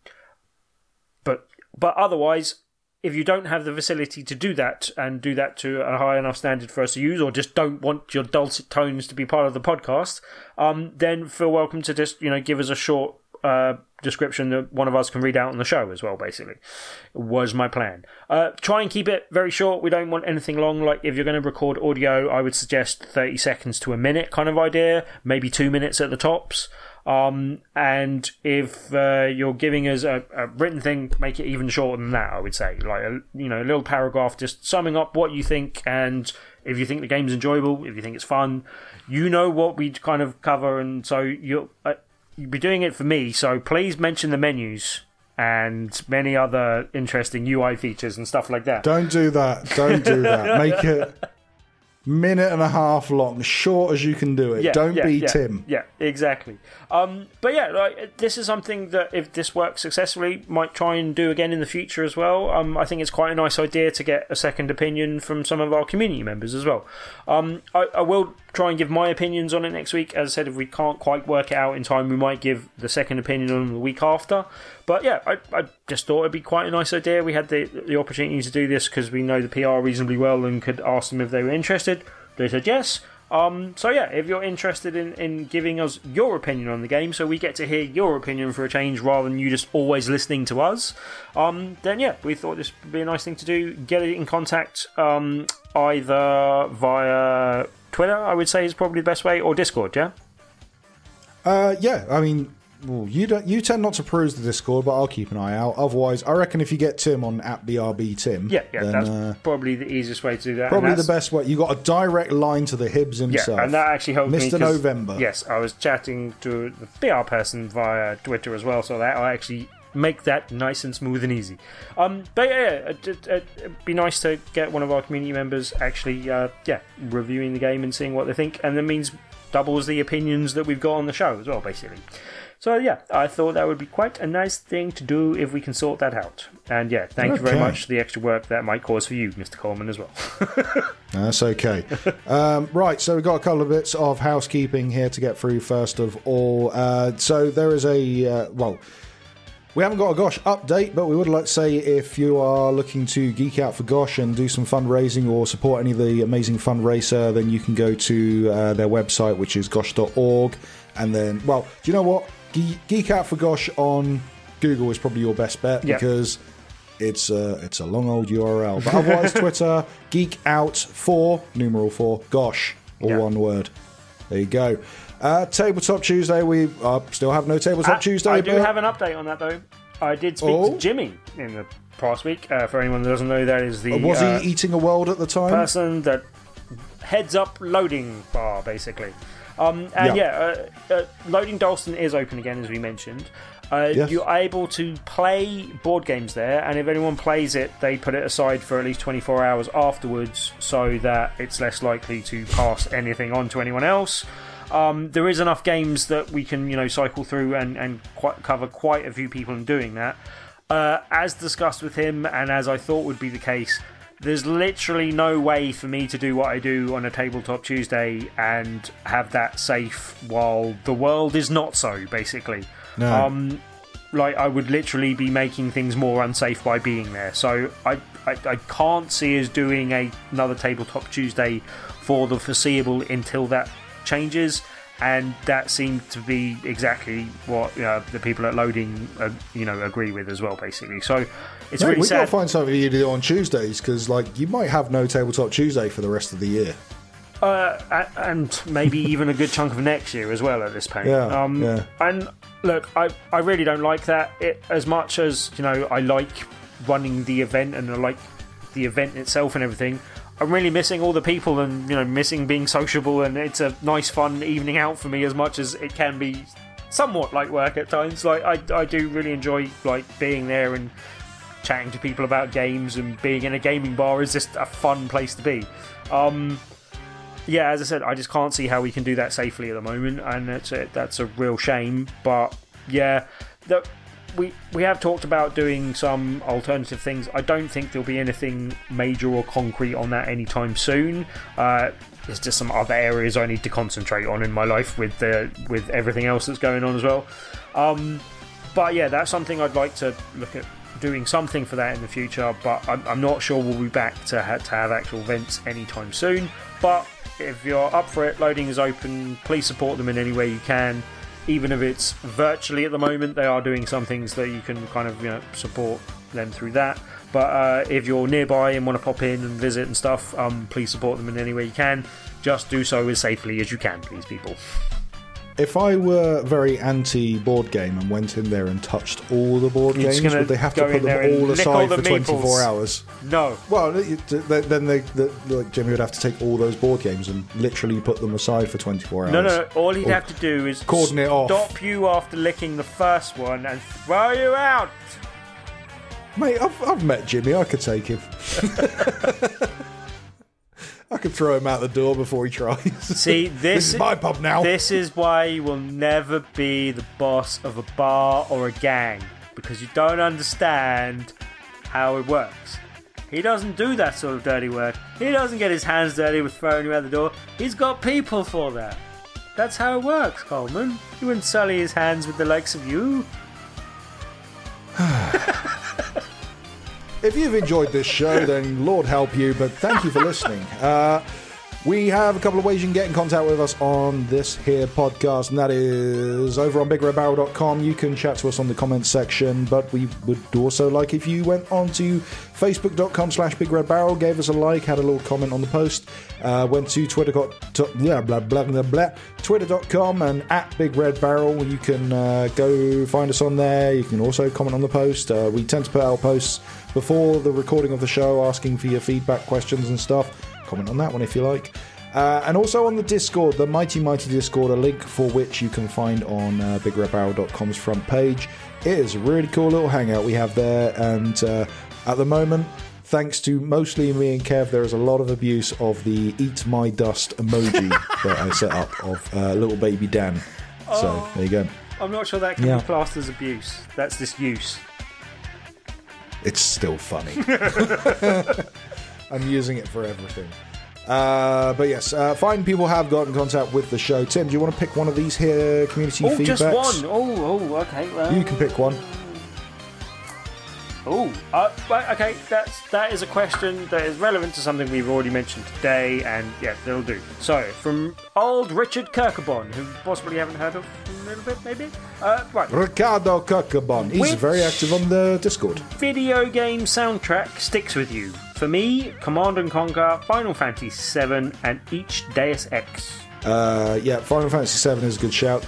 but, but otherwise, if you don't have the facility to do that and do that to a high enough standard for us to use, or just don't want your dulcet tones to be part of the podcast, um, then feel welcome to just, you know, give us a short uh, description that one of us can read out on the show as well, basically. Was my plan. Uh, try and keep it very short. We don't want anything long. Like, if you're going to record audio, I would suggest thirty seconds to a minute kind of idea, maybe two minutes at the tops. Um, and if uh, you're giving us a, a written thing, make it even shorter than that, I would say. Like, a, you know, a little paragraph just summing up what you think, and if you think the game's enjoyable, if you think it's fun, you know what we kind of cover, and so you'll, uh, you'll be doing it for me, so please mention the menus and many other interesting U I features and stuff like that. Don't do that. Don't do that. Make it minute and a half long, short as you can do it. Yeah, Don't yeah, be yeah, Tim. Yeah, exactly. Um, but yeah, like, this is something that if this works successfully, might try and do again in the future as well. Um, I think it's quite a nice idea to get a second opinion from some of our community members as well. Um, I, I will try and give my opinions on it next week. As I said, if we can't quite work it out in time, we might give the second opinion on the week after. But yeah, I, I just thought it'd be quite a nice idea. We had the, the opportunity to do this because we know the P R reasonably well and could ask them if they were interested. They said yes. Um, so yeah, if you're interested in, in giving us your opinion on the game, so we get to hear your opinion for a change rather than you just always listening to us, um, then yeah, we thought this would be a nice thing to do. Get in contact um, either via Twitter, I would say is probably the best way, or Discord, yeah? Uh, yeah, I mean, well, you don't. You tend not to peruse the Discord, but I'll keep an eye out. Otherwise, I reckon if you get Tim on at B R B Tim, yeah, yeah, then, that's uh, probably the easiest way to do that. Probably the best way. You got a direct line to the Hibs himself. Yeah, and that actually helped Mister me. November. Yes, I was chatting to the P R person via Twitter as well, so that I actually make that nice and smooth and easy. Um, but yeah, it, it, it'd be nice to get one of our community members actually, uh, yeah, reviewing the game and seeing what they think, and that means doubles the opinions that we've got on the show as well, basically. So yeah, I thought that would be quite a nice thing to do if we can sort that out. And yeah, thank okay. you very much for the extra work that might cause for you, Mister Coleman, as well. That's okay. um, right, so we've got a couple of bits of housekeeping here to get through first of all. Uh, so there is a, uh, well, we haven't got a Gosh update, but we would like to say if you are looking to geek out for Gosh and do some fundraising or support any of the amazing fundraiser, then you can go to uh, their website, which is gosh dot org. And then, well, do you know what? Geek Out for Gosh on Google is probably your best bet, yep, because it's a, it's a long old U R L. But otherwise, Twitter, Geek Out for, numeral four, Gosh, all yep, one word. There you go. Uh, Tabletop Tuesday, we uh, still have no Tabletop I, Tuesday. I do but... have an update on that, though. I did speak oh? to Jimmy in the past week. Uh, for anyone that doesn't know, that is the... Was uh, he eating a world at the time? Person that heads up Loading Bar, basically. Um, and yeah, yeah uh, uh, Loading Dalston is open again, as we mentioned. Uh, yes. You're able to play board games there, and if anyone plays it, they put it aside for at least twenty-four hours afterwards so that it's less likely to pass anything on to anyone else. Um, there is enough games that we can, you know, cycle through and, and quite cover quite a few people in doing that. uh, as discussed with him, and as I thought would be the case, there's literally no way for me to do what I do on a Tabletop Tuesday and have that safe while the world is not so, basically. No. Um, like, I would literally be making things more unsafe by being there. So I, I, I can't see us doing a, another Tabletop Tuesday for the foreseeable until that changes. And that seemed to be exactly what you know, the people at Loading, uh, you know, agree with as well, basically. So it's Mate, really we sad. got to find something to do on Tuesdays because, like, you might have no Tabletop Tuesday for the rest of the year. Uh, and maybe even a good chunk of next year as well at this point. Yeah, um, yeah. And look, I, I really don't like that. It, as much as, you know, I like running the event and I like the event itself and everything, I'm really missing all the people and, you know, missing being sociable, and it's a nice, fun evening out for me as much as it can be somewhat like work at times. Like, I, I do really enjoy, like, being there and chatting to people about games, and being in a gaming bar is just a fun place to be. Um, yeah, as I said, I just can't see how we can do that safely at the moment, and that's a, that's a real shame. But, yeah, the, we we have talked about doing some alternative things. I don't think there'll be anything major or concrete on that anytime soon. Uh, there's just some other areas I need to concentrate on in my life with the with everything else that's going on as well. Um, but yeah, that's something I'd like to look at doing something for that in the future. But I'm, I'm not sure we'll be back to ha- to have actual events anytime soon. But if you're up for it, Loading is open. Please support them in any way you can. Even if it's virtually at the moment, they are doing some things that you can kind of, you know, support them through that. But uh, if you're nearby and want to pop in and visit and stuff, um, please support them in any way you can. Just do so as safely as you can, please, people. If I were very anti-board game and went in there and touched all the board You're games, just gonna would they have to go put in there them and all lick aside all the for twenty-four meeples? hours? No. Well, it- then they, the, like Jimmy would have to take all those board games and literally put them aside for twenty-four hours. No, no, no. All he'd Or have to do is cordon it off. stop you after licking the first one and throw you out. Mate, I've, I've met Jimmy. I could take him. I could throw him out the door before he tries. See, this, This is my pub now. This is why you will never be the boss of a bar or a gang, because you don't understand how it works. He doesn't do that sort of dirty work. He doesn't get his hands dirty with throwing you out the door. He's got people for that. That's how it works, Coleman. He wouldn't sully his hands with the likes of you. If you've enjoyed this show, then Lord help you, but thank you for listening. Uh, we have a couple of ways you can get in contact with us on this here podcast, and that is over on big red barrel dot com. You can chat to us on the comments section, but we would also like if you went on to facebook dot com slash big red barrel, gave us a like, had a little comment on the post, uh, went to twitter dot blah, blah, blah, blah, blah, twitter dot com and at big red barrel. You can uh, go find us on there. You can also comment on the post. Uh, we tend to put out posts before the recording of the show asking for your feedback, questions and stuff. Comment on that one if you like. Uh, and also on the Discord, the Mighty Mighty Discord, a link for which you can find on uh, big red barrel dot com's front page. It is a really cool little hangout we have there, and uh, at the moment, thanks to mostly me and Kev, there is a lot of abuse of the Eat My Dust emoji that I set up of uh, little baby Dan. So, Oh. there you go. I'm not sure that can Yeah. be classed as abuse. That's just use. It's still funny. I'm using it for everything. Uh, but yes, uh, fine people have got in contact with the show. Tim, do you want to pick one of these here community Oh, feedbacks? just one. Oh, oh, okay. Well, You can pick one. Oh, uh, right, okay. That's that is a question that is relevant to something we've already mentioned today, and yeah, that'll do. So, from old Richard Kirkabon, who possibly haven't heard of a little bit, maybe. Uh, right. Ricardo Kirkabon. He's Which- very active on the Discord. Video game soundtrack sticks with you. For me, Command and Conquer, Final Fantasy seven, and each Deus Ex. Uh, yeah, Final Fantasy seven is a good shout.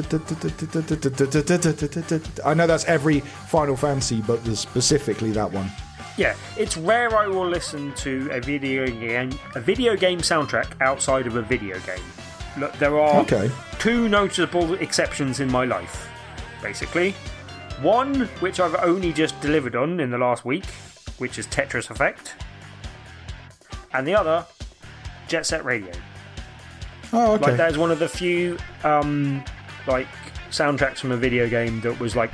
I know that's every Final Fantasy, but there's specifically that one. Yeah, it's rare I will listen to a video game, a video game soundtrack outside of a video game. Look, there are Okay. two notable exceptions in my life, basically. One, which I've only just delivered on in the last week, which is Tetris Effect. And the other, Jet Set Radio. Oh, okay. Like, that is one of the few um, like soundtracks from a video game that was like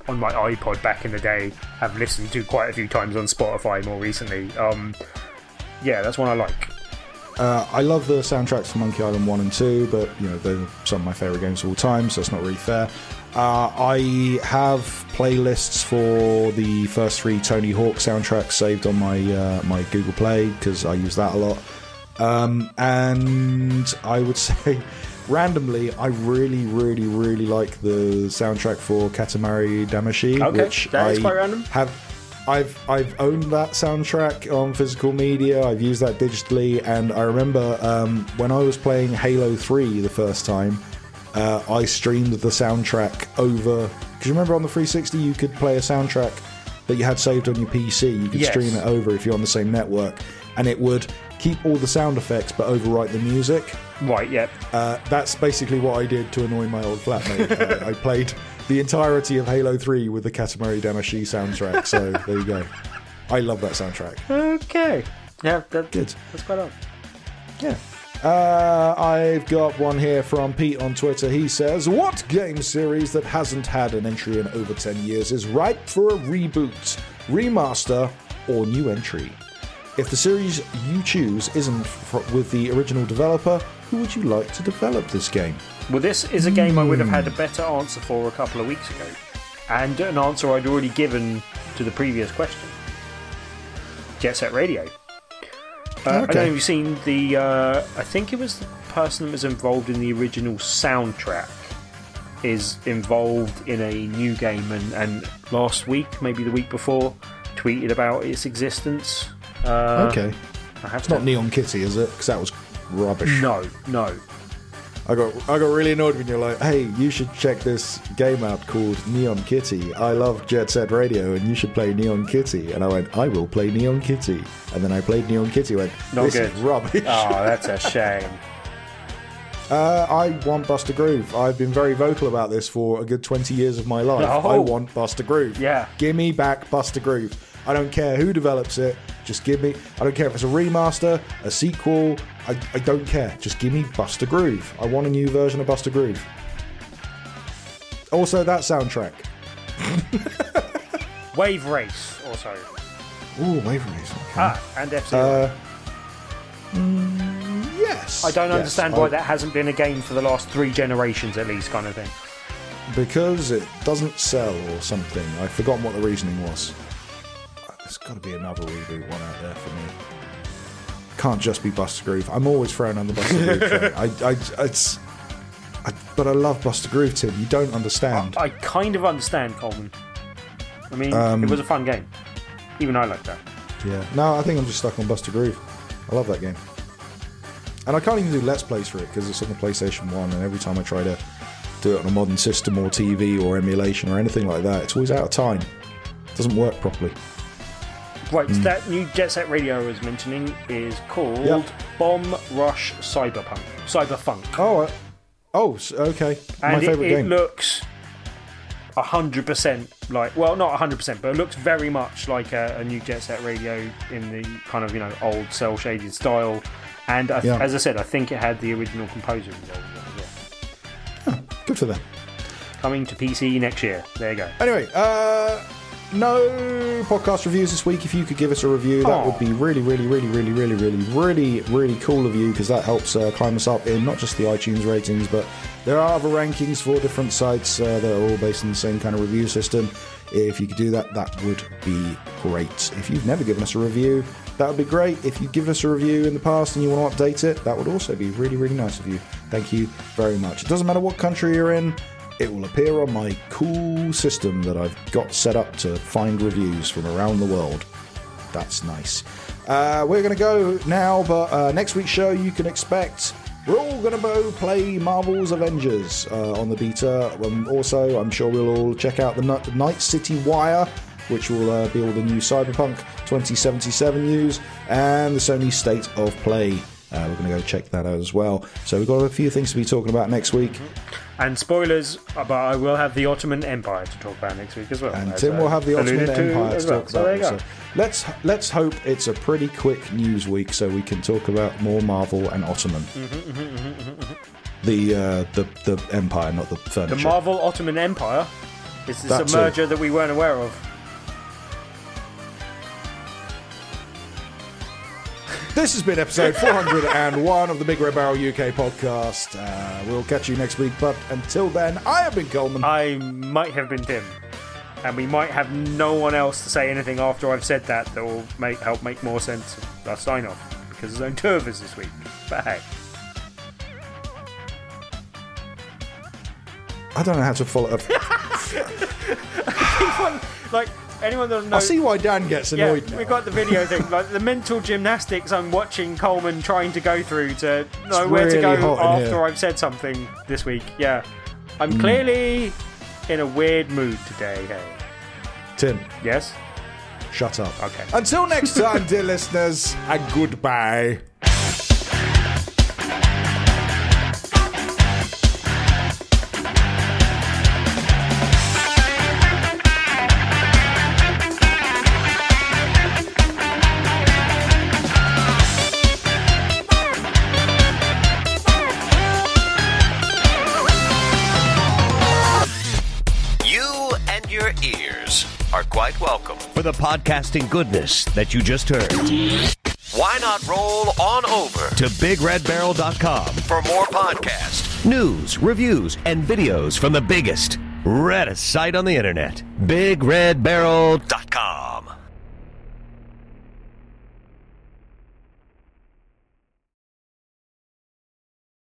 on my iPod back in the day, have listened to quite a few times on Spotify more recently. Um, yeah, that's one I like. Uh, I love the soundtracks for Monkey Island one and two, but you know they're some of my favourite games of all time, so it's not really fair. Uh, I have playlists for the first three Tony Hawk soundtracks saved on my uh, my Google Play because I use that a lot. Um, and I would say, randomly, I really, really, really like the soundtrack for Katamari Damacy, okay, which that is I quite random. have. I've I've owned that soundtrack on physical media. I've used that digitally, and I remember um, when I was playing Halo three the first time, uh, I streamed the soundtrack over. Because you remember on the three sixty you could play a soundtrack that you had saved on your P C. You could yes. stream it over if you're on the same network, and it would keep all the sound effects but overwrite the music. Right. Yep. Uh, that's basically what I did to annoy my old flatmate. uh, I played the entirety of Halo three with the Katamari Damacy soundtrack, so there you go. I love that soundtrack. Okay. Yeah, that, Good. That's quite on. Yeah. Uh, I've got one here from Pete on Twitter. He says, what game series that hasn't had an entry in over ten years is ripe for a reboot, remaster, or new entry? If the series you choose isn't f- with the original developer, who would you like to develop this game? Well, this is a game I would have had a better answer for a couple of weeks ago, and an answer I'd already given to the previous question. Jet Set Radio. Uh, Okay. I don't know if you've seen the. Uh, I think it was the person that was involved in the original soundtrack is involved in a new game, and, and last week, maybe the week before, tweeted about its existence. Uh, Okay. I have It's to... not Neon Kitty, is it? Because that was rubbish. No, no. I got I got really annoyed when you're like, hey, you should check this game out called Neon Kitty. I love Jet Set Radio and you should play Neon Kitty. And I went, I will play Neon Kitty. And then I played Neon Kitty and went, Not this good. is rubbish. Oh, that's a shame. Uh, I want Buster Groove. I've been very vocal about this for a good twenty years of my life. Oh. I want Buster Groove. Yeah. Give me back Buster Groove. I don't care who develops it. Just give me... I don't care if it's a remaster, a sequel. I, I don't care. Just give me Buster Groove. I want a new version of Buster Groove. Also, that soundtrack. Wave Race, also. Ooh, Wave Race. Okay. Ah, and F-Zero. Uh, mm, yes. I don't yes. understand why I- that hasn't been a game for the last three generations at least, kind of thing. Because it doesn't sell or something. I've forgotten what the reasoning was. There's got to be another reboot one out there for me. Can't just be Buster Groove. I'm always throwing on the Buster Groove train. I, I, it's, I, but I love Buster Groove, Tim. You don't understand. I kind of understand, Coleman. I mean, Um, it was a fun game. Even I like that. Yeah. No, I think I'm just stuck on Buster Groove. I love that game. And I can't even do Let's Plays for it because it's on the PlayStation one, and every time I try to do it on a modern system or T V or emulation or anything like that, it's always out of time. It doesn't work properly. Right, so that new Jet Set Radio I was mentioning is called Yep. Bomb Rush Cyberpunk. Cyberfunk. Oh, uh, oh, s- okay. My And it, favourite it game. looks one hundred percent like, well, not one hundred percent, but it looks very much like a, a new Jet Set Radio in the kind of, you know, old cel-shaded style. And I, Yeah. as I said, I think it had the original composer involved in it as well. Good for them. Coming to P C next year. There you go. Anyway, uh, no podcast reviews this week. If you could give us a review, that Aw. would be really, really, really, really, really, really, really, really cool of you, because that helps uh, climb us up in not just the iTunes ratings, but there are other rankings for different sites uh, that are all based on the same kind of review system. If you could do that, that would be great. If you've never given us a review, that would be great. If you've given us a review in the past and you want to update it, that would also be really, really nice of you. Thank you very much. It doesn't matter what country you're in. It will appear on my cool system that I've got set up to find reviews from around the world. That's nice. Uh, we're going to go now, but uh, next week's show you can expect we're all going to go play Marvel's Avengers uh, on the beta. Um, also, I'm sure we'll all check out the N- Night City Wire, which will uh, be all the new Cyberpunk twenty seventy-seven news, and the Sony State of Play. Uh, we're going to go check that out as well. So we've got a few things to be talking about next week. And spoilers, but I will have the Ottoman Empire to talk about next week as well. And as Tim I will have the Ottoman alluded to Empire to, as well. talk So about. there you go. So let's let's hope it's a pretty quick news week, so we can talk about more Marvel and Ottoman. Mm-hmm, mm-hmm, mm-hmm, mm-hmm. The uh, the the Empire, not the furniture. The Marvel Ottoman Empire. Is this That a too. merger that we weren't aware of? This has been episode four hundred one of the Big Red Barrel U K podcast. Uh, we'll catch you next week, but until then, I have been Coleman. I might have been Tim. And we might have no one else to say anything after I've said that that will make help make more sense of our sign off. Because there's only two of us this week. But hey. I don't know how to follow up. Anyone, like, anyone that I knows. see why Dan gets Yeah, annoyed now. we've got the video thing. Like, the mental gymnastics I'm watching Coleman trying to go through to know It's where to really go hot in after here. I've said something this week. Yeah. I'm clearly in a weird mood today. Hey. Tim, Yes? shut up. Okay. Until next time, dear listeners, and goodbye. You and your ears are quite welcome. For the podcasting goodness that you just heard. Why not roll on over To big red barrel dot com. for more podcasts? News, reviews, and videos from the biggest, reddest site on the internet. big red barrel dot com.